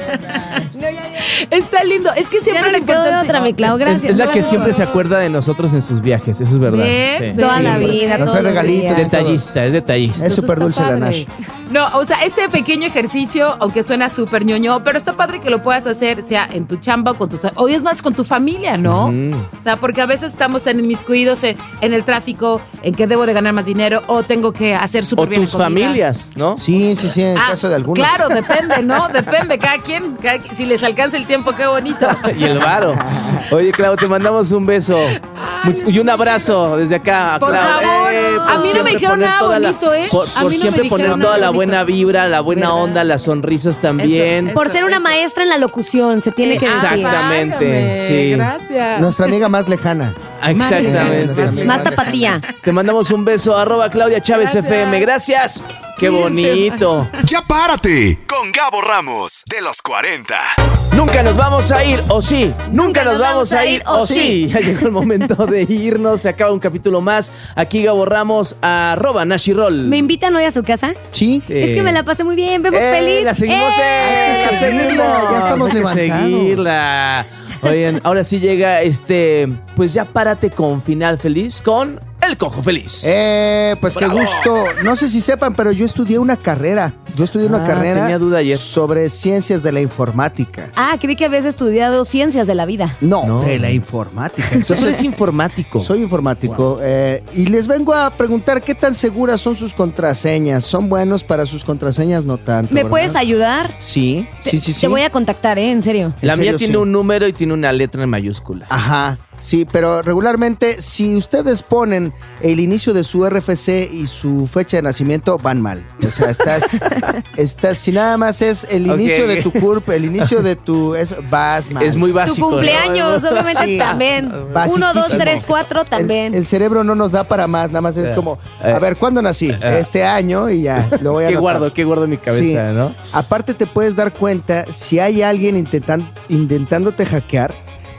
Está lindo. Es que Ya siempre no es les quedó de importante. otra, mi Clau, Es, gracias. es la que Gracias. siempre se acuerda de nosotros en sus viajes, eso es verdad. Bien, Sí. bien. Toda la Sí. vida, Nos todos trae los regalitos. días. Detallista, es detallista. Es Eso súper está dulce la padre. Nash. No, o sea, este pequeño ejercicio, aunque suena súper ñoño, pero está padre que lo puedas hacer, sea en tu chamba o con tus... O es más, con tu familia, ¿no? Ujú. O sea, porque a veces estamos tan inmiscuidos en, en el tráfico, en que debo de ganar más dinero o tengo que hacer súper O bien tus la comida. familias, ¿no? Sí, sí, sí, en Ah, caso de algunos. Claro, depende, ¿no? Depende, cada quien, cada quien- si les alcanza el tiempo, qué bonito. Y el varo. Oye, Clau, te mandamos un beso. Much- y un abrazo desde acá, Por Clau. favor. por A mí no me siempre dijeron poner nada toda la- bonito, ¿eh? Por, A por mí no me siempre dijeron poner nada toda la bonito. buena vibra, la buena ¿Verdad? onda, las sonrisas también. Eso, Por ser una eso. maestra en la locución, se tiene que decir. Exactamente, Válgame, sí. Gracias. Nuestra amiga más lejana. Exactamente. Sí, Más tapatía. Te mandamos un beso, arroba Claudia Chávez Gracias. F M. Gracias. Qué bonito. Ya párate con Gabo Ramos de los cuarenta. Nunca nos vamos a ir, o sí. Nunca nos vamos a ir, o sí. Ya llegó el momento de irnos. Se acaba un capítulo más. Aquí Gabo Ramos, arroba Nashi Roll. ¿Me invitan hoy a su casa? Sí. Es que me la pasé muy bien, vemos Eh, feliz. La seguimos, eh, ¡Eh! la seguimos. Ya estamos Hay que levantados. seguirla. Oigan, ahora sí llega este, pues ya párate con final feliz con El Cojo Feliz. Eh, pues Bravo. qué gusto. No sé si sepan, pero yo estudié una carrera. Yo estudié una Ah, carrera tenía duda ayer. sobre ciencias de la informática. Ah, creí que habías estudiado ciencias de la vida. No, No. de la informática. Entonces Entonces, eres informático. soy informático eh, y les vengo a preguntar qué tan seguras son sus contraseñas. ¿Son buenos para sus contraseñas? No tanto. ¿Me ¿verdad? puedes ayudar? Sí, sí, sí, sí. Te voy a contactar, ¿eh? En serio. ¿En La mía serio, tiene sí? un número y tiene una letra en mayúscula. Ajá, sí, pero regularmente si ustedes ponen el inicio de su R F C y su fecha de nacimiento, van mal. O sea, estás, estás si nada más es el Ok, inicio de ok. tu C U R P, el inicio de tu... Eso, vas mal. Es muy Tu básico. ¿no? cumpleaños, obviamente Sí. también. Uno, Basiquísimo. dos, tres, cuatro también. El, el cerebro no nos da para más, nada más es Eh, como, eh, a ver, ¿cuándo nací? eh. Este año y ya, lo voy a ¿Qué anotar. guardo? ¿Qué guardo en mi cabeza, Sí. no? Aparte te puedes dar cuenta si hay alguien intentan, intentándote hackear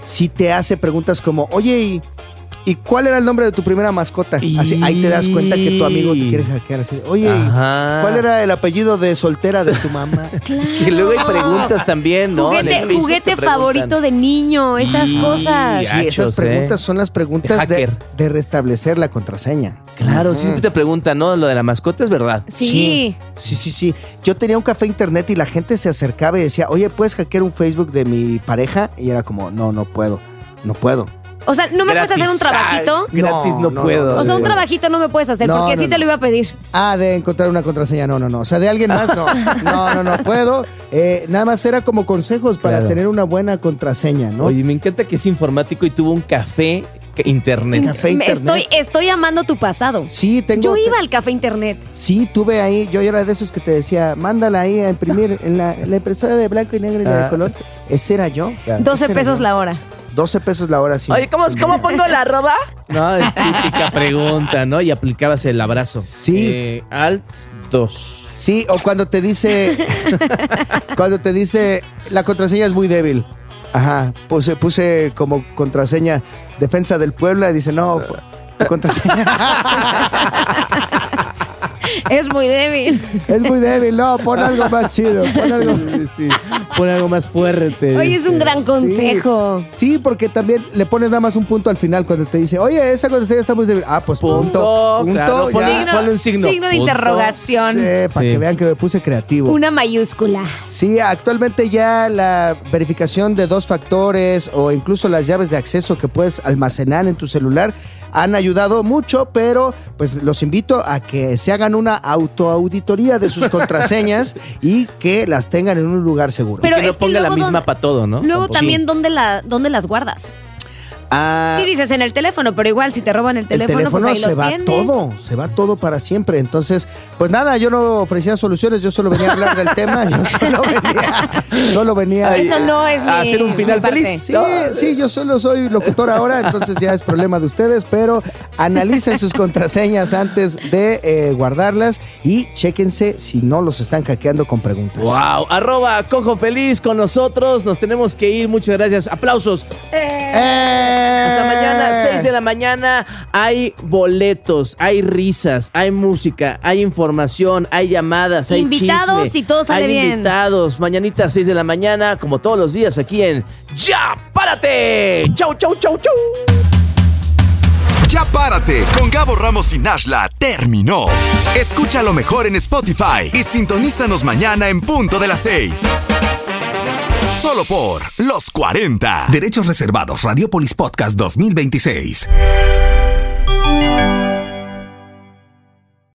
sí te hace preguntas como, oye, ¿y, ¿y cuál era el nombre de tu primera mascota? Así, ahí te das cuenta que tu amigo te quiere hackear. Así, oye, Ajá. ¿cuál era el apellido de soltera de tu mamá? Claro. Y luego hay preguntas también, ¿no? En el Juguete, Facebook juguete te preguntan. favorito de niño, esas cosas. Sí, esas Gachos, preguntas ¿eh? son las preguntas De de, hacker. de restablecer la contraseña. Claro, Ujú. siempre te preguntan, ¿no? Lo de la mascota es verdad. Sí. Sí, sí, sí. Yo tenía un café internet y la gente se acercaba y decía, oye, ¿puedes hackear un Facebook de mi pareja? Y era como, no, no puedo, no puedo. O sea, ¿no me Gratis. puedes hacer un trabajito? Ay, gratis no, No, no, puedo. no, O sea, un no. trabajito no me puedes hacer, No, porque no, sí te no. lo iba a pedir. Ah, de encontrar una contraseña, no, no, no. O sea, de alguien más, no. No, no, no puedo. Eh, nada más era como consejos para Claro. tener una buena contraseña, ¿no? Oye, me encanta que es informático y tuvo un café que- internet. Café Me internet. estoy, estoy amando tu pasado. Sí, tengo. Yo iba al café internet. Sí, tuve ahí, yo era de esos que te decía, mándala ahí a imprimir en la, en la impresora de blanco y negro y la de Ah. color. Ese era yo. doce Ese era pesos yo. la hora. doce pesos la hora, sí. Oye, ¿cómo, ¿cómo pongo la arroba? No, es típica pregunta, ¿no? Y aplicabas el abrazo. Sí. Eh, alt dos. Sí, o cuando te dice, cuando te dice, la contraseña es muy débil. Ajá, puse, puse como contraseña Defensa del Puebla y dice, no, tu contraseña Es muy débil. es muy débil, no, pon algo más chido, pon algo. Sí, pon algo más fuerte. Oye, es un gran consejo. Sí, porque también le pones nada más un punto al final cuando te dice, oye, esa contraseña está muy débil. Ah, pues punto, Punto, punto, claro, ya. ponle- ponle un signo. Signo de Punto. interrogación. Sí, para Sí. que vean que me puse creativo. Una mayúscula. Sí, actualmente ya la verificación de dos factores o incluso las llaves de acceso que puedes almacenar en tu celular han ayudado mucho, pero pues los invito a que se hagan una autoauditoría de sus contraseñas y que las tengan en un lugar seguro. Pero que no es que ponga la luego misma don- para todo, ¿no? Luego Tampoco. también, ¿dónde, la, ¿dónde las guardas? Ah, Sí dices en el teléfono, pero igual si te roban el el teléfono, teléfono pues ahí se lo va tienes. todo, se va todo para siempre. Entonces, pues nada, yo no ofrecía soluciones, yo solo venía a hablar del tema, yo solo venía, solo venía Eso no es mi, a hacer un final mi parte. feliz. Sí, sí, yo solo soy locutor ahora, entonces ya es problema de ustedes, pero analicen sus contraseñas antes de eh, guardarlas y chéquense si no los están hackeando con preguntas. Wow, arroba Cojo Feliz con nosotros. Nos tenemos que ir. Muchas gracias. Aplausos. ¡Eh! Hasta mañana, seis de la mañana. Hay boletos, hay risas, hay música, hay información, hay llamadas, hay Invitados chisme, y todo sale hay bien. invitados. Mañanita, seis de la mañana, como todos los días aquí en Ya Párate. Chau, chau, chau, chau. Ya Párate con Gabo Ramos y Nashla terminó. Escucha lo mejor en Spotify y sintonízanos mañana en punto de las seis. Solo por Los cuarenta. Derechos reservados. Radiopolis Podcast dos mil veintiséis.